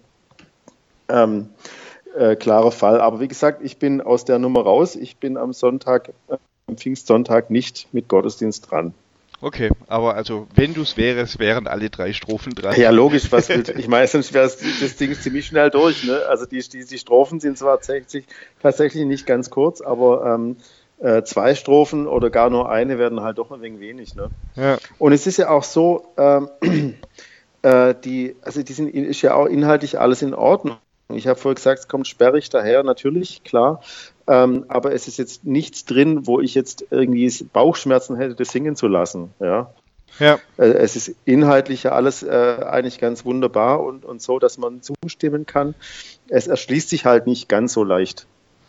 Ähm, äh, klarer Fall. Aber wie gesagt, ich bin aus der Nummer raus. Ich bin am Sonntag, äh, am Pfingstsonntag nicht mit Gottesdienst dran. Okay, aber also wenn du es wärst, wären alle drei Strophen dran. Ja, logisch, was will, ich meine, sonst wäre das Ding ziemlich schnell durch. Ne? Also die, die, die Strophen sind zwar tatsächlich, tatsächlich nicht ganz kurz, aber ähm, äh, zwei Strophen oder gar nur eine werden halt doch ein wenig wenig. Ne? Ja. Und es ist ja auch so, ähm, äh, die, also die sind, ist ja auch inhaltlich alles in Ordnung. Ich habe vorher gesagt, es kommt sperrig daher, natürlich, klar. Ähm, aber es ist jetzt nichts drin, wo ich jetzt irgendwie Bauchschmerzen hätte, das singen zu lassen. Ja. Ja. Äh, es ist inhaltlich ja alles äh, eigentlich ganz wunderbar und, und so, dass man zustimmen kann. Es erschließt sich halt nicht ganz so leicht.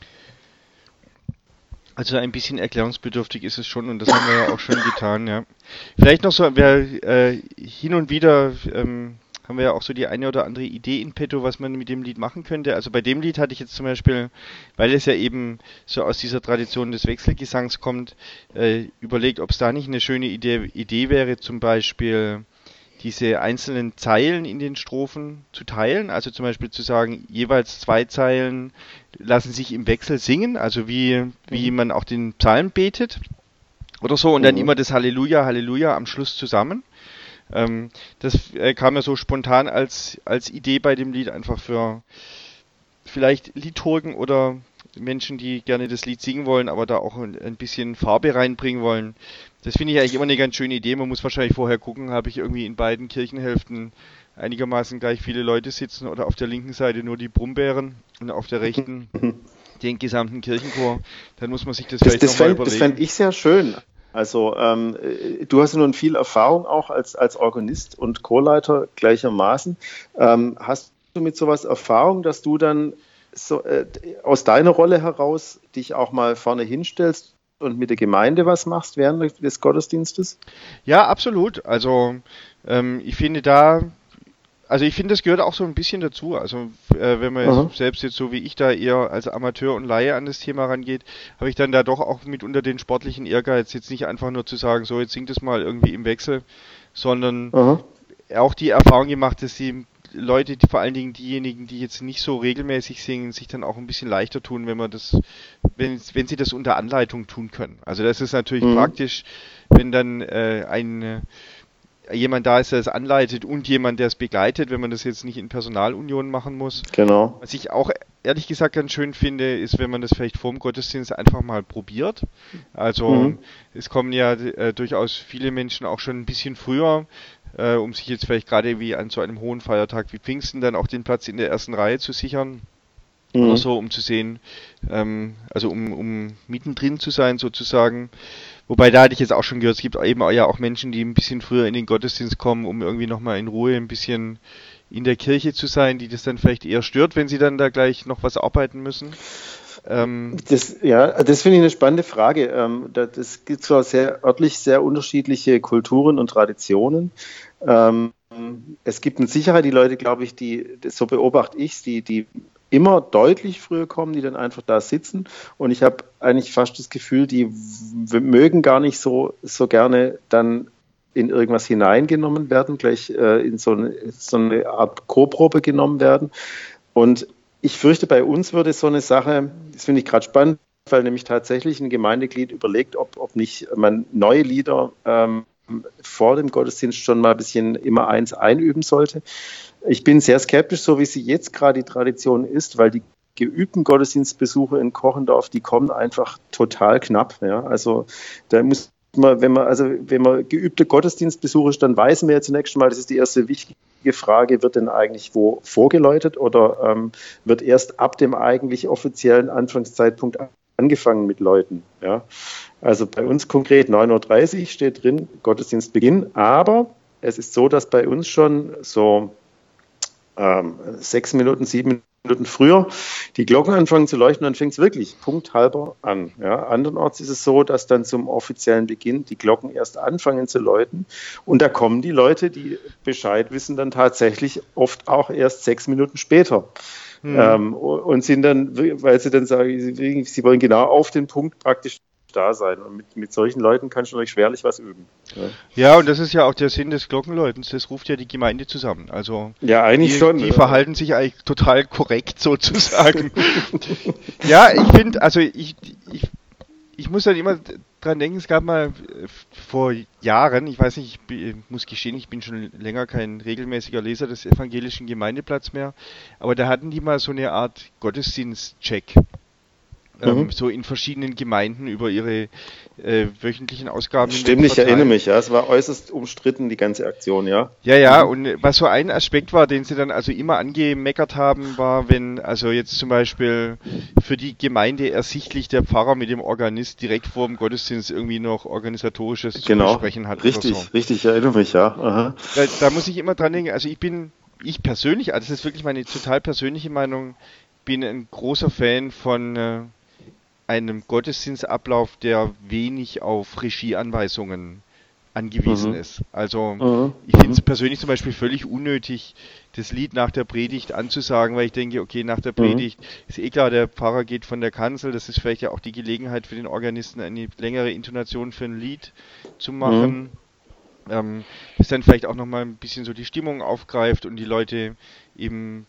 Also ein bisschen erklärungsbedürftig ist es schon und das haben wir ja auch schon getan, ja. Vielleicht noch so, wir äh, hin und wieder ähm, haben wir ja auch so die eine oder andere Idee in petto, was man mit dem Lied machen könnte. Also bei dem Lied hatte ich jetzt zum Beispiel, weil es ja eben so aus dieser Tradition des Wechselgesangs kommt, äh, überlegt, ob es da nicht eine schöne Idee, Idee wäre, zum Beispiel diese einzelnen Zeilen in den Strophen zu teilen, also zum Beispiel zu sagen, jeweils zwei Zeilen lassen sich im Wechsel singen, also wie, wie man auch den Psalm betet oder so, und dann Mhm. immer das Halleluja, Halleluja am Schluss zusammen. Ähm, das äh, kam mir so spontan als, als Idee bei dem Lied, einfach für vielleicht Liedturgen oder Menschen, die gerne das Lied singen wollen, aber da auch ein, ein bisschen Farbe reinbringen wollen. Das finde ich eigentlich immer eine ganz schöne Idee. Man muss wahrscheinlich vorher gucken, habe ich irgendwie in beiden Kirchenhälften einigermaßen gleich viele Leute sitzen oder auf der linken Seite nur die Brummbären und auf der rechten den gesamten Kirchenchor. Dann muss man sich das Das, vielleicht das nochmal fände das überlegen. fänd ich sehr schön. Also ähm, äh, du hast ja nun viel Erfahrung auch als, als Organist und Chorleiter gleichermaßen. Ähm, hast du mit sowas Erfahrung, dass du dann so, äh, aus deiner Rolle heraus dich auch mal vorne hinstellst und mit der Gemeinde was machst während des Gottesdienstes? Ja, absolut. Also ähm, ich finde da, also ich finde, das gehört auch so ein bisschen dazu. Also äh, wenn man Aha. jetzt, selbst jetzt so wie ich da eher als Amateur und Laie an das Thema rangeht, habe ich dann da doch auch mitunter den sportlichen Ehrgeiz, jetzt nicht einfach nur zu sagen, so jetzt singt es mal irgendwie im Wechsel, sondern Aha. auch die Erfahrung gemacht, dass die Leute, die, vor allen Dingen diejenigen, die jetzt nicht so regelmäßig singen, sich dann auch ein bisschen leichter tun, wenn man das, wenn, wenn sie das unter Anleitung tun können. Also das ist natürlich Mhm. praktisch, wenn dann äh, ein äh, jemand da ist, der es anleitet und jemand, der es begleitet, wenn man das jetzt nicht in Personalunion machen muss. Genau. Was ich auch ehrlich gesagt ganz schön finde, ist, wenn man das vielleicht vorm Gottesdienst einfach mal probiert. Also Mhm. es kommen ja äh, durchaus viele Menschen auch schon ein bisschen früher, äh, um sich jetzt vielleicht gerade wie an so einem hohen Feiertag wie Pfingsten dann auch den Platz in der ersten Reihe zu sichern. Oder Mhm. so, um zu sehen, ähm, also um, um mittendrin zu sein sozusagen. Wobei da hatte ich jetzt auch schon gehört, es gibt eben auch, ja auch Menschen, die ein bisschen früher in den Gottesdienst kommen, um irgendwie nochmal in Ruhe ein bisschen in der Kirche zu sein, die das dann vielleicht eher stört, wenn sie dann da gleich noch was arbeiten müssen. Ähm, Das, ja, das finde ich eine spannende Frage. Ähm, da- Das gibt zwar sehr örtlich sehr unterschiedliche Kulturen und Traditionen. Ähm, Es gibt mit Sicherheit die Leute, glaube ich, die, das- so beobachte ich es, die, die immer deutlich früher kommen, die dann einfach da sitzen. Und ich habe eigentlich fast das Gefühl, die w- mögen gar nicht so, so gerne dann in irgendwas hineingenommen werden, gleich äh, in so eine, so eine Art Chorprobe genommen werden. Und ich fürchte, bei uns würde so eine Sache, das finde ich gerade spannend, weil nämlich tatsächlich ein Gemeindeglied überlegt, ob, ob nicht man neue Lieder ähm, vor dem Gottesdienst schon mal ein bisschen immer eins einüben sollte. Ich bin sehr skeptisch, so wie sie jetzt gerade die Tradition ist, weil die geübten Gottesdienstbesucher in Kochendorf, die kommen einfach total knapp. Ja? Also da muss man, wenn man, also wenn man geübte Gottesdienstbesucher ist, dann weiß man ja zunächst mal, das ist die erste wichtige Frage, wird denn eigentlich wo vorgeläutet oder ähm, wird erst ab dem eigentlich offiziellen Anfangszeitpunkt angefangen mit Läuten? Ja? Also bei uns konkret neun Uhr dreißig steht drin, Gottesdienstbeginn, aber es ist so, dass bei uns schon so ähm, sechs Minuten, sieben Minuten früher die Glocken anfangen zu leuchten, dann fängt es wirklich punkthalber an. Ja. Andernorts ist es so, dass dann zum offiziellen Beginn die Glocken erst anfangen zu läuten und da kommen die Leute, die Bescheid wissen, dann tatsächlich oft auch erst sechs Minuten später. hm. Ähm, und sind dann, weil sie dann sagen, sie, sie wollen genau auf den Punkt praktisch da sein. Und mit, mit solchen Leuten kannst du natürlich schwerlich was üben. Ja, Ja, und das ist ja auch der Sinn des Glockenläutens, das ruft ja die Gemeinde zusammen. Also ja eigentlich die, schon. die verhalten sich eigentlich total korrekt sozusagen. Ja, ich finde, also ich, ich, ich muss dann immer dran denken, es gab mal äh, vor Jahren, ich weiß nicht, ich bi- muss gestehen, ich bin schon länger kein regelmäßiger Leser des evangelischen Gemeindeblatts mehr, aber da hatten die mal so eine Art Gottesdienstcheck. ähm, so in verschiedenen Gemeinden über ihre äh, wöchentlichen Ausgaben. Stimmt, ich erinnere mich, ja. Es war äußerst umstritten, die ganze Aktion, ja. Ja, ja, mhm. Und was so ein Aspekt war, den sie dann also immer angemeckert haben, war, wenn also jetzt zum Beispiel für die Gemeinde ersichtlich der Pfarrer mit dem Organist direkt vor dem Gottesdienst irgendwie noch organisatorisches genau. zu besprechen hat. Richtig, oder so. richtig, ich erinnere mich, ja. Aha. Da, da muss ich immer dran denken, also ich bin, ich persönlich, also das ist wirklich meine total persönliche Meinung, bin ein großer Fan von äh, einem Gottesdienstablauf, der wenig auf Regieanweisungen angewiesen mhm. ist. Also mhm. ich finde es persönlich zum Beispiel völlig unnötig, das Lied nach der Predigt anzusagen, weil ich denke, okay, nach der Predigt mhm. ist eh klar, der Pfarrer geht von der Kanzel, das ist vielleicht ja auch die Gelegenheit für den Organisten, eine längere Intonation für ein Lied zu machen. Mhm. Ähm, das dann vielleicht auch nochmal ein bisschen so die Stimmung aufgreift und die Leute eben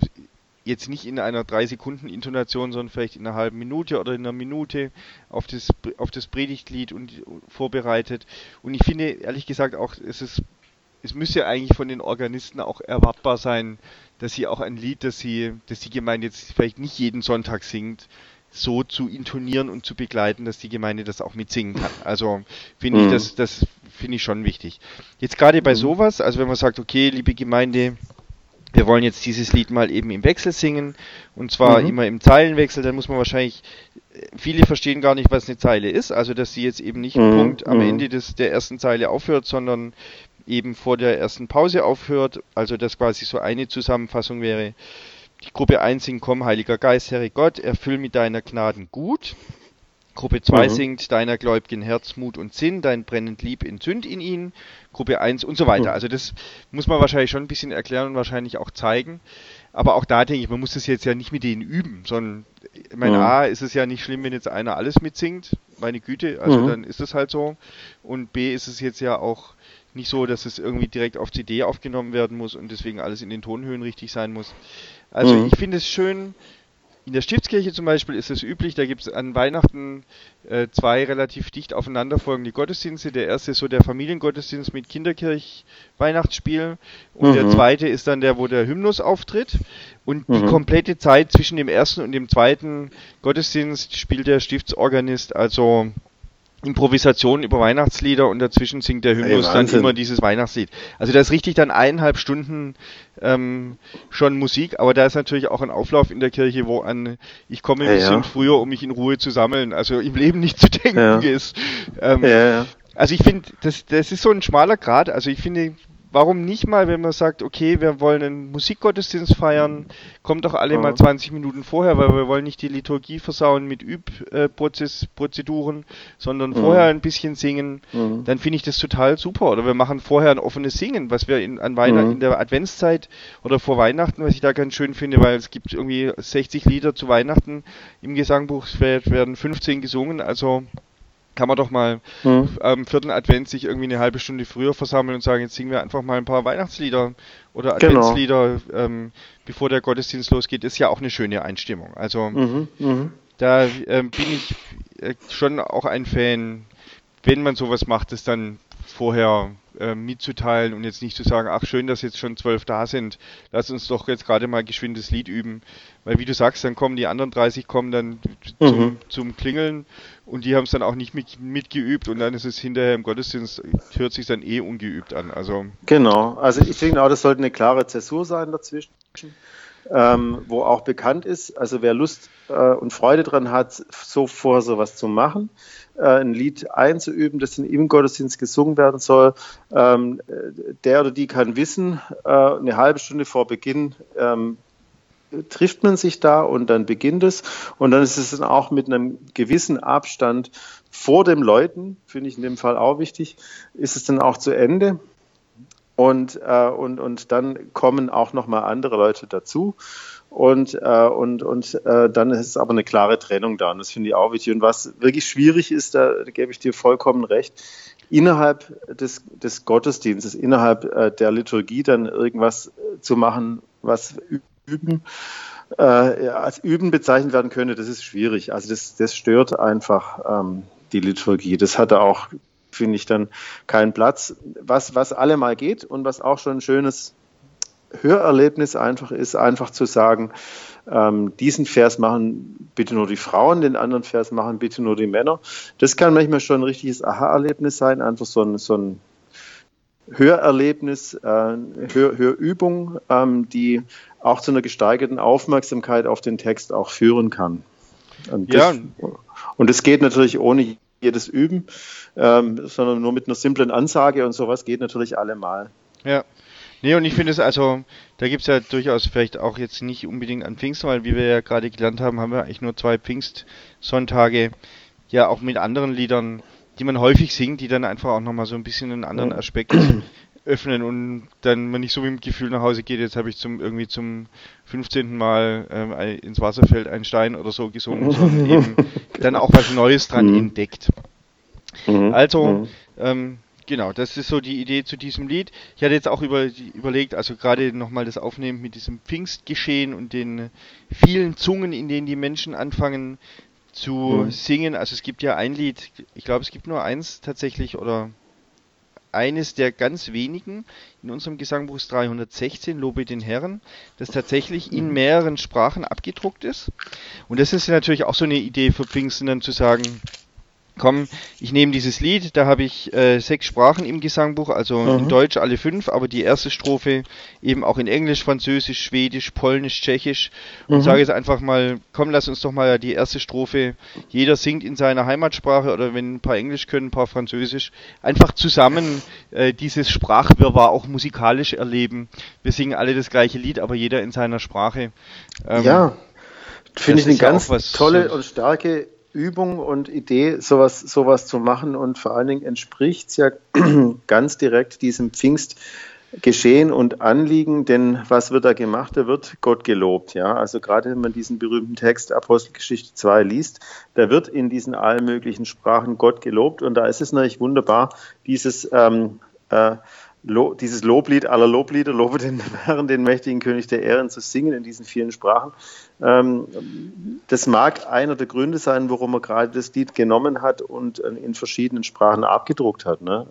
jetzt nicht in einer drei Sekunden Intonation, sondern vielleicht in einer halben Minute oder in einer Minute auf das, auf das Predigtlied und vorbereitet. Und ich finde, ehrlich gesagt, auch, es ist, es müsste eigentlich von den Organisten auch erwartbar sein, dass sie auch ein Lied, das sie, das die Gemeinde jetzt vielleicht nicht jeden Sonntag singt, so zu intonieren und zu begleiten, dass die Gemeinde das auch mitsingen kann. Also finde mhm. ich, das, das finde ich schon wichtig. Jetzt gerade bei sowas, also wenn man sagt, okay, liebe Gemeinde, wir wollen jetzt dieses Lied mal eben im Wechsel singen, und zwar mhm. immer im Zeilenwechsel, dann muss man wahrscheinlich, viele verstehen gar nicht, was eine Zeile ist, also dass sie jetzt eben nicht mhm. Punkt am Ende des, der ersten Zeile aufhört, sondern eben vor der ersten Pause aufhört, also dass quasi so eine Zusammenfassung wäre, die Gruppe eins singt, komm, Heiliger Geist, Herr Gott, erfüll mit deiner Gnaden gut. Gruppe zwei mhm. singt, deiner gläubigen Herz, Mut und Sinn, dein brennend Lieb entzünd in ihn. Gruppe eins und so weiter. Mhm. Also das muss man wahrscheinlich schon ein bisschen erklären und wahrscheinlich auch zeigen. Aber auch da denke ich, man muss das jetzt ja nicht mit denen üben, sondern, ich meine, mhm. A, ist es ja nicht schlimm, wenn jetzt einer alles mitsingt, meine Güte, also mhm. dann ist es halt so. Und B, ist es jetzt ja auch nicht so, dass es irgendwie direkt auf C D aufgenommen werden muss und deswegen alles in den Tonhöhen richtig sein muss. Also mhm. ich finde es schön. In der Stiftskirche zum Beispiel ist es üblich, da gibt es an Weihnachten äh, zwei relativ dicht aufeinanderfolgende Gottesdienste. Der erste ist so der Familiengottesdienst mit Kinderkirch-Weihnachtsspiel und mhm. der zweite ist dann der, wo der Hymnus auftritt. Und mhm. die komplette Zeit zwischen dem ersten und dem zweiten Gottesdienst spielt der Stiftsorganist also Improvisationen über Weihnachtslieder und dazwischen singt der Hymnus hey, dann immer dieses Weihnachtslied. Also da ist richtig dann eineinhalb Stunden ähm, schon Musik, aber da ist natürlich auch ein Auflauf in der Kirche, wo an ich komme ein hey, bisschen ja. früher, um mich in Ruhe zu sammeln, also im Leben nicht zu denken ja. ist. Ähm, ja, ja. Also ich finde, das, das ist so ein schmaler Grat, also ich finde, warum nicht mal, wenn man sagt, okay, wir wollen einen Musikgottesdienst feiern, kommt doch alle mhm. mal zwanzig Minuten vorher, weil wir wollen nicht die Liturgie versauen mit Übprozeduren, sondern mhm. vorher ein bisschen singen, mhm. dann finde ich das total super. Oder wir machen vorher ein offenes Singen, was wir in, an Weihnachten, mhm. in der Adventszeit oder vor Weihnachten, was ich da ganz schön finde, weil es gibt irgendwie sechzig Lieder zu Weihnachten im Gesangbuch, es werden fünfzehn gesungen, also kann man doch mal mhm. am vierten Advent sich irgendwie eine halbe Stunde früher versammeln und sagen, jetzt singen wir einfach mal ein paar Weihnachtslieder oder Adventslieder, genau. ähm, bevor der Gottesdienst losgeht, ist ja auch eine schöne Einstimmung. Also mhm. Mhm. da ähm, bin ich äh, schon auch ein Fan, wenn man sowas macht, das dann vorher äh, mitzuteilen und jetzt nicht zu sagen, ach schön, dass jetzt schon zwölf da sind, lass uns doch jetzt gerade mal geschwind das Lied üben, weil wie du sagst, dann kommen die anderen dreißig kommen dann mhm. zum, zum Klingeln und die haben es dann auch nicht mit, mitgeübt und dann ist es hinterher im Gottesdienst, hört sich dann eh ungeübt an. Also genau, also ich finde auch, das sollte eine klare Zäsur sein dazwischen, ähm, wo auch bekannt ist, also wer Lust äh, und Freude dran hat, so vorher sowas zu machen, ein Lied einzuüben, das im Gottesdienst gesungen werden soll. Ähm, der oder die kann wissen, äh, eine halbe Stunde vor Beginn ähm, trifft man sich da und dann beginnt es. Und dann ist es dann auch mit einem gewissen Abstand vor dem Läuten, finde ich in dem Fall auch wichtig, ist es dann auch zu Ende. Und, äh, und, und dann kommen auch nochmal andere Leute dazu. Und, äh, und, und äh, dann ist aber eine klare Trennung da. Und das finde ich auch wichtig. Und was wirklich schwierig ist, da, da gebe ich dir vollkommen recht, innerhalb des, des Gottesdienstes, innerhalb äh, der Liturgie dann irgendwas äh, zu machen, was üben, äh, als Üben bezeichnet werden könnte, das ist schwierig. Also das, das stört einfach ähm, die Liturgie. Das hat da auch, finde ich, dann keinen Platz. Was, was allemal geht und was auch schon ein schönes Hörerlebnis einfach ist, einfach zu sagen, ähm, diesen Vers machen bitte nur die Frauen, den anderen Vers machen bitte nur die Männer. Das kann manchmal schon ein richtiges Aha-Erlebnis sein, einfach so ein, so ein Hörerlebnis, äh, Hör, Hörübung, ähm, die auch zu einer gesteigerten Aufmerksamkeit auf den Text auch führen kann. Und das, ja. und das geht natürlich ohne jedes Üben, ähm, sondern nur mit einer simplen Ansage und sowas geht natürlich allemal. Ja. Nee, und ich finde es also, da gibt es ja durchaus vielleicht auch jetzt nicht unbedingt an Pfingsten, weil wie wir ja gerade gelernt haben, haben wir eigentlich nur zwei Pfingstsonntage, ja auch mit anderen Liedern, die man häufig singt, die dann einfach auch nochmal so ein bisschen einen anderen Aspekt öffnen und dann man nicht so mit dem Gefühl nach Hause geht, jetzt habe ich zum irgendwie zum fünfzehnten Mal ähm, ins Wasser fällt ein Stein oder so gesungen, sondern eben dann auch was Neues dran mhm. entdeckt. Mhm. Also, mhm. ähm, genau, das ist so die Idee zu diesem Lied. Ich hatte jetzt auch über, überlegt, also gerade nochmal das Aufnehmen mit diesem Pfingstgeschehen und den vielen Zungen, in denen die Menschen anfangen zu mhm. singen. Also es gibt ja ein Lied, ich glaube es gibt nur eins tatsächlich oder eines der ganz wenigen in unserem Gesangbuch ist dreihundertsechzehn, Lobe den Herrn, das tatsächlich in mehreren Sprachen abgedruckt ist. Und das ist natürlich auch so eine Idee für Pfingsten, dann zu sagen, komm, ich nehme dieses Lied, da habe ich äh, sechs Sprachen im Gesangbuch, also mhm. in Deutsch alle fünf, aber die erste Strophe eben auch in Englisch, Französisch, Schwedisch, Polnisch, Tschechisch und mhm. sage jetzt einfach mal, komm, lass uns doch mal die erste Strophe, jeder singt in seiner Heimatsprache oder wenn ein paar Englisch können, ein paar Französisch, einfach zusammen äh, dieses Sprachwirrwarr auch musikalisch erleben. Wir singen alle das gleiche Lied, aber jeder in seiner Sprache. Ähm, ja, finde ich eine ganz ja tolle und starke Übung und Idee, sowas, sowas zu machen und vor allen Dingen entspricht es ja ganz direkt diesem Pfingstgeschehen und Anliegen, denn was wird da gemacht? Da wird Gott gelobt, ja, also gerade wenn man diesen berühmten Text Apostelgeschichte zwei liest, da wird in diesen allen möglichen Sprachen Gott gelobt und da ist es natürlich wunderbar, dieses ähm, äh, Lo, dieses Loblied aller Loblieder, Lobe den Herrn, den mächtigen König der Ehren, zu singen in diesen vielen Sprachen. Ähm, das mag einer der Gründe sein, warum er gerade das Lied genommen hat und in verschiedenen Sprachen abgedruckt hat. Ne?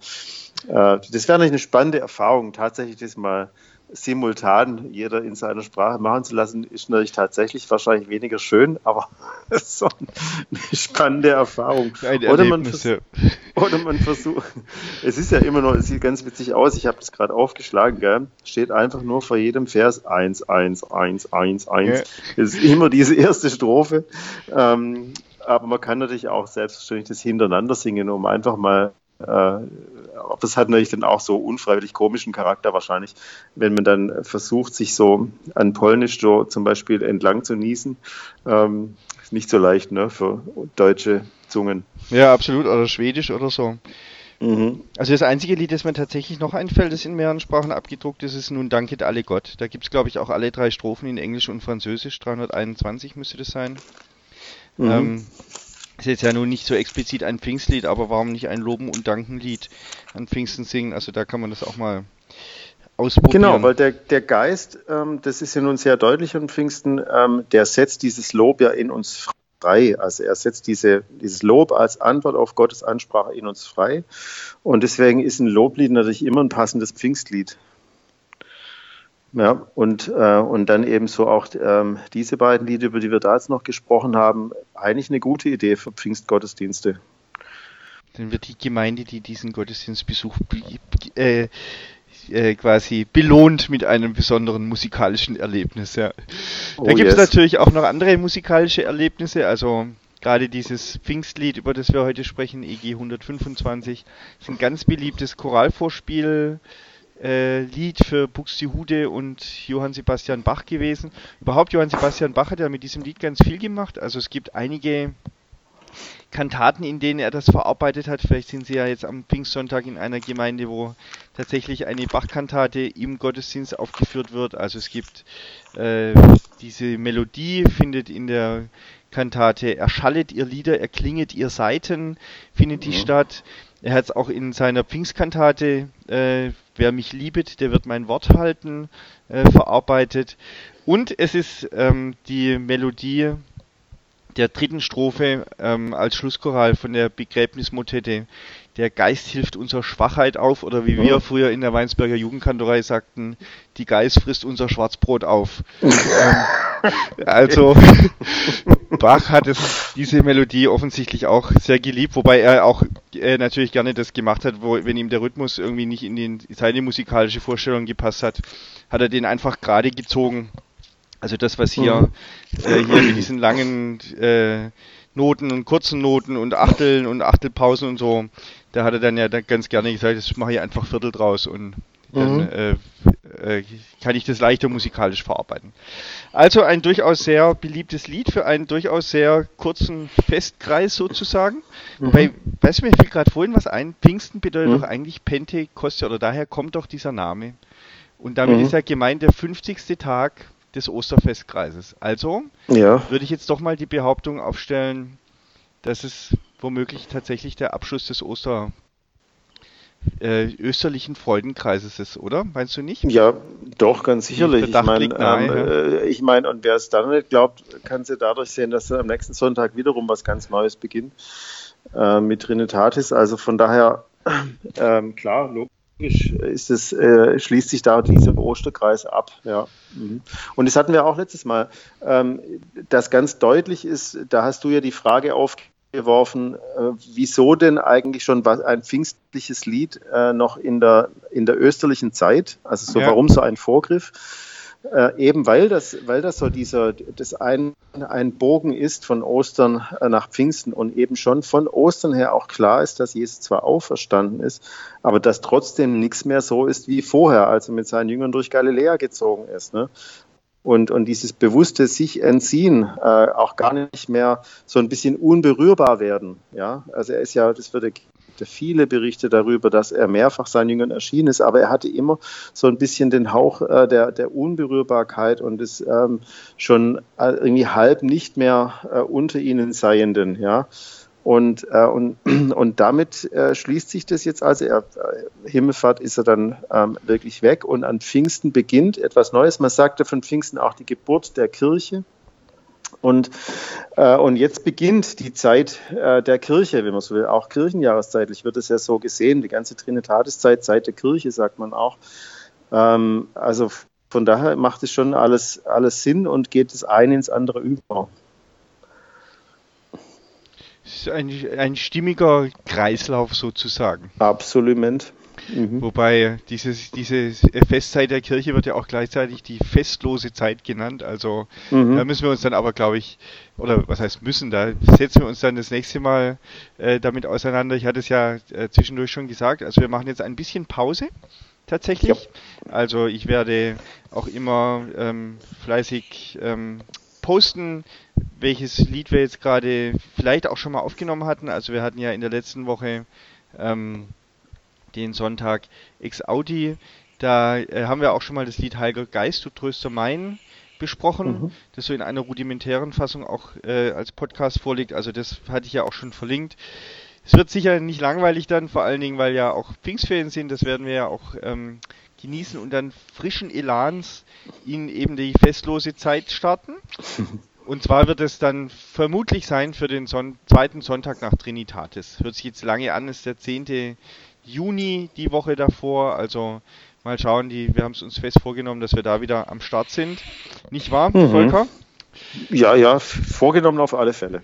Äh, äh, das wäre natürlich eine spannende Erfahrung, tatsächlich das mal simultan jeder in seiner Sprache machen zu lassen, ist natürlich tatsächlich wahrscheinlich weniger schön, aber so eine spannende Erfahrung. Ein oder, man Erlebnis, ja. oder man versucht, es ist ja immer noch, es sieht ganz witzig aus, ich habe das gerade aufgeschlagen, gell? Steht einfach nur vor jedem Vers eins, eins, eins, eins, eins. Es ist immer diese erste Strophe, ähm, aber man kann natürlich auch selbstverständlich das hintereinander singen, um einfach mal Äh, das hat natürlich dann auch so unfreiwillig komischen Charakter wahrscheinlich, wenn man dann versucht, sich so an Polnisch so zum Beispiel entlang zu niesen. Ähm, ist nicht so leicht, ne, für deutsche Zungen. Ja, absolut, oder Schwedisch oder so. Mhm. Also das einzige Lied, das mir tatsächlich noch einfällt, das in mehreren Sprachen abgedruckt ist, ist Nun danket alle Gott. Da gibt es, glaube ich, auch alle drei Strophen in Englisch und Französisch, dreihunderteinundzwanzig müsste das sein. Mhm. Ähm, ist jetzt ja nun nicht so explizit ein Pfingstlied, aber warum nicht ein Loben- und Dankenlied an Pfingsten singen? Also da kann man das auch mal ausprobieren. Genau, weil der, der Geist, ähm, das ist ja nun sehr deutlich an Pfingsten, ähm, der setzt dieses Lob ja in uns frei. Also er setzt diese, dieses Lob als Antwort auf Gottes Ansprache in uns frei. Und deswegen ist ein Loblied natürlich immer ein passendes Pfingstlied. Ja, und, äh, und dann eben so auch ähm, diese beiden Lieder, über die wir da jetzt noch gesprochen haben, eigentlich eine gute Idee für Pfingstgottesdienste. Dann wird die Gemeinde, die diesen Gottesdienstbesuch äh, äh, quasi belohnt mit einem besonderen musikalischen Erlebnis. Ja. Da oh, gibt es yes. natürlich auch noch andere musikalische Erlebnisse, also gerade dieses Pfingstlied, über das wir heute sprechen, E G hundertfünfundzwanzig, ist ein ganz beliebtes Choralvorspiel. Äh, Lied für Buxtehude und Johann Sebastian Bach gewesen. Überhaupt Johann Sebastian Bach hat ja mit diesem Lied ganz viel gemacht. Also es gibt einige Kantaten, in denen er das verarbeitet hat. Vielleicht sind Sie ja jetzt am Pfingstsonntag in einer Gemeinde, wo tatsächlich eine Bach-Kantate im Gottesdienst aufgeführt wird. Also es gibt äh, diese Melodie, findet in der Kantate Erschallet ihr Lieder, erklinget ihr Saiten, findet die ja. statt. Er hat es auch in seiner Pfingstkantate äh, Wer mich liebet, der wird mein Wort halten, äh, verarbeitet. Und es ist ähm, die Melodie der dritten Strophe ähm, als Schlusschoral von der Begräbnismotette. Der Geist hilft unserer Schwachheit auf, oder wie wir früher in der Weinsberger Jugendkantorei sagten, die Geist frisst unser Schwarzbrot auf. ähm, Also Bach hat es, diese Melodie offensichtlich auch sehr geliebt, wobei er auch äh, natürlich gerne das gemacht hat, wo, wenn ihm der Rhythmus irgendwie nicht in den, seine musikalische Vorstellung gepasst hat, hat er den einfach gerade gezogen. Also das, was hier, Mhm. äh, hier mit diesen langen äh, Noten und kurzen Noten und Achteln und Achtelpausen und so, da hat er dann ja dann ganz gerne gesagt, das mache ich einfach Viertel draus und dann Mhm. äh, äh, kann ich das leichter musikalisch verarbeiten. Also ein durchaus sehr beliebtes Lied für einen durchaus sehr kurzen Festkreis sozusagen. Wobei, Mhm. weißt du, mir fiel gerade vorhin was ein, Pfingsten bedeutet doch Mhm. eigentlich Pentekoste oder daher kommt doch dieser Name. Und damit ist Mhm. ja gemeint der fünfzigste Tag des Osterfestkreises. Also Ja. würde ich jetzt doch mal die Behauptung aufstellen, dass es womöglich tatsächlich der Abschluss des Oster, äh, österlichen Freudenkreises ist, oder? Meinst du nicht? Ja, doch, ganz Die sicherlich. Ich Verdacht meine, liegt ähm, nahe, ja. äh, ich meine, und wer es dann nicht glaubt, kann sie dadurch sehen, dass dann am nächsten Sonntag wiederum was ganz Neues beginnt äh, mit Trinitatis. Also von daher, ähm, klar, logisch ist es, äh, schließt sich da dieser Osterkreis ab. Ja. Mhm. Und das hatten wir auch letztes Mal. Ähm, das ganz deutlich ist, da hast du ja die Frage aufgeworfen, äh, wieso denn eigentlich schon was, ein pfingstliches Lied äh, noch in der, in der österlichen Zeit, also so, Ja, warum so ein Vorgriff? Äh, eben weil das, weil das so dieser, das ein, ein Bogen ist von Ostern äh, nach Pfingsten und eben schon von Ostern her auch klar ist, dass Jesus zwar auferstanden ist, aber dass trotzdem nichts mehr so ist wie vorher, als er mit seinen Jüngern durch Galiläa gezogen ist. Ne? Und, und dieses bewusste sich entziehen, äh, auch gar nicht mehr so ein bisschen unberührbar werden. Ja? Also er ist ja, das wird viele Berichte darüber, dass er mehrfach seinen Jüngern erschienen ist, aber er hatte immer so ein bisschen den Hauch äh, der, der Unberührbarkeit und des ähm, schon äh, irgendwie halb nicht mehr äh, unter ihnen Seienden, ja. Und, äh, und, und damit äh, schließt sich das jetzt also. Er, äh, Himmelfahrt ist er dann ähm, wirklich weg und an Pfingsten beginnt etwas Neues. Man sagte von Pfingsten auch die Geburt der Kirche. Und, äh, und jetzt beginnt die Zeit äh, der Kirche, wenn man so will, auch kirchenjahreszeitlich wird es ja so gesehen, die ganze Trinitatiszeit, Zeit der Kirche, sagt man auch. Ähm, also von daher macht es schon alles, alles Sinn und geht das eine ins andere über. es ist ein, ein stimmiger Kreislauf sozusagen. Absolut. Mhm. Wobei dieses, diese Festzeit der Kirche wird ja auch gleichzeitig die festlose Zeit genannt. Also da Mhm. müssen wir uns dann aber, glaube ich, oder was heißt müssen, da setzen wir uns dann das nächste Mal äh, damit auseinander. Ich hatte es ja äh, zwischendurch schon gesagt. Also wir machen jetzt ein bisschen Pause Ja. tatsächlich. Also ich werde auch immer ähm, fleißig ähm, posten, welches Lied wir jetzt gerade vielleicht auch schon mal aufgenommen hatten. Also wir hatten ja in der letzten Woche ähm, den Sonntag Ex Audi. Da äh, haben wir auch schon mal das Lied Heiliger Geist, du Tröster mein besprochen, Mhm. das so in einer rudimentären Fassung auch äh, als Podcast vorliegt. Also das hatte ich ja auch schon verlinkt. Es wird sicher nicht langweilig dann, vor allen Dingen, weil ja auch Pfingstferien sind. Das werden wir ja auch ähm, genießen und dann frischen Elans in eben die festlose Zeit starten. Und zwar wird es dann vermutlich sein für den Son- zweiten Sonntag nach Trinitatis. Hört sich jetzt lange an, ist der zehnte Juni, die Woche davor. Also mal schauen, die, wir haben es uns fest vorgenommen, dass wir da wieder am Start sind. Nicht wahr, Mhm. Volker? Ja, ja, vorgenommen auf alle Fälle.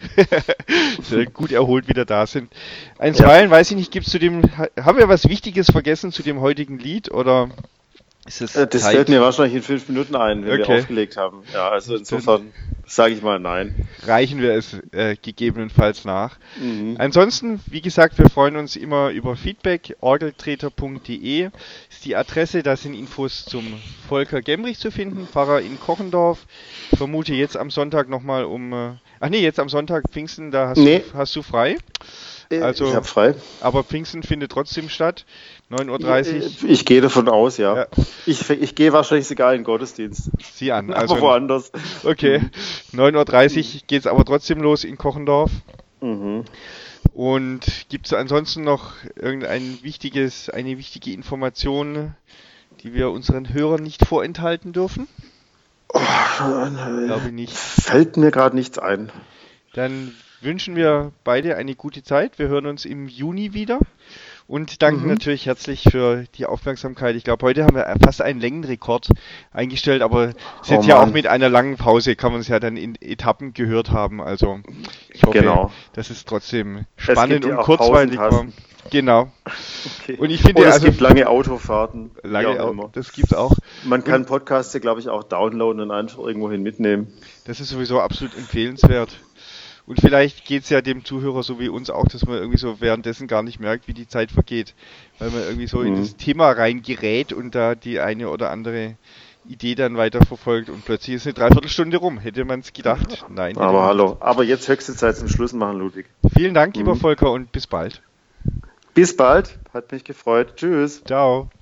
Sehr gut erholt wieder da sind. Ja. Einstweilen, weiß ich nicht, gibt's zu dem, haben wir was Wichtiges vergessen zu dem heutigen Lied oder ist es Äh, Das fällt Zeit? mir wahrscheinlich in fünf Minuten ein, wenn wir Okay, aufgelegt haben. Ja, also dann insofern sage ich mal nein. reichen wir es äh, gegebenenfalls nach. Mhm. Ansonsten, wie gesagt, wir freuen uns immer über Feedback. orgeltreter punkt de ist die Adresse, da sind Infos zum Volker Gemrich zu finden, Pfarrer in Kochendorf. Ich vermute jetzt am Sonntag nochmal um, äh, ach nee, jetzt am Sonntag Pfingsten, da hast du, Nee, hast du frei. äh, ich Also, habe frei. aber Pfingsten findet trotzdem statt, neun Uhr Ja, äh, dreißig. Ich gehe davon aus, ja. Ja, Ich, ich gehe wahrscheinlich sogar in den Gottesdienst. sieh an. Aber Also, woanders. okay, Mhm. neun Uhr dreißig geht es aber trotzdem los in Kochendorf. Mhm. Und gibt es ansonsten noch irgendein wichtiges, eine wichtige Information, die wir unseren Hörern nicht vorenthalten dürfen? Äh, Glaube nicht. Fällt mir gerade nichts ein. Dann wünschen wir beide eine gute Zeit. Wir hören uns im Juni wieder. Und danken Mhm. natürlich herzlich für die Aufmerksamkeit. Ich glaube, heute haben wir fast einen Längenrekord eingestellt, aber es ist Oh jetzt ja auch Mann. mit einer langen Pause, kann man es ja dann in Etappen gehört haben. Also ich hoffe, Genau. dass es trotzdem Es gibt spannend ja und auch kurzweilig war. Pausentasten. Genau. Okay. Und ich finde, Oder es also gibt lange Autofahrten, wie lange, auch auch, immer. das gibt's auch. Man kann Und Podcasts ja, glaube ich, auch downloaden und einfach irgendwohin mitnehmen. das ist sowieso absolut empfehlenswert. Und vielleicht geht es ja dem Zuhörer so wie uns auch, dass man irgendwie so währenddessen gar nicht merkt, wie die Zeit vergeht. Weil man irgendwie so in Mhm. das Thema reingerät und da die eine oder andere Idee dann weiterverfolgt und plötzlich ist eine Dreiviertelstunde rum. Hätte man es gedacht? Nein, hätte Aber man hallo. nicht. Aber jetzt höchste Zeit zum Schluss machen, Ludwig. Vielen Dank, lieber Mhm. Volker, und bis bald. Bis bald. Hat mich gefreut. Tschüss. Ciao.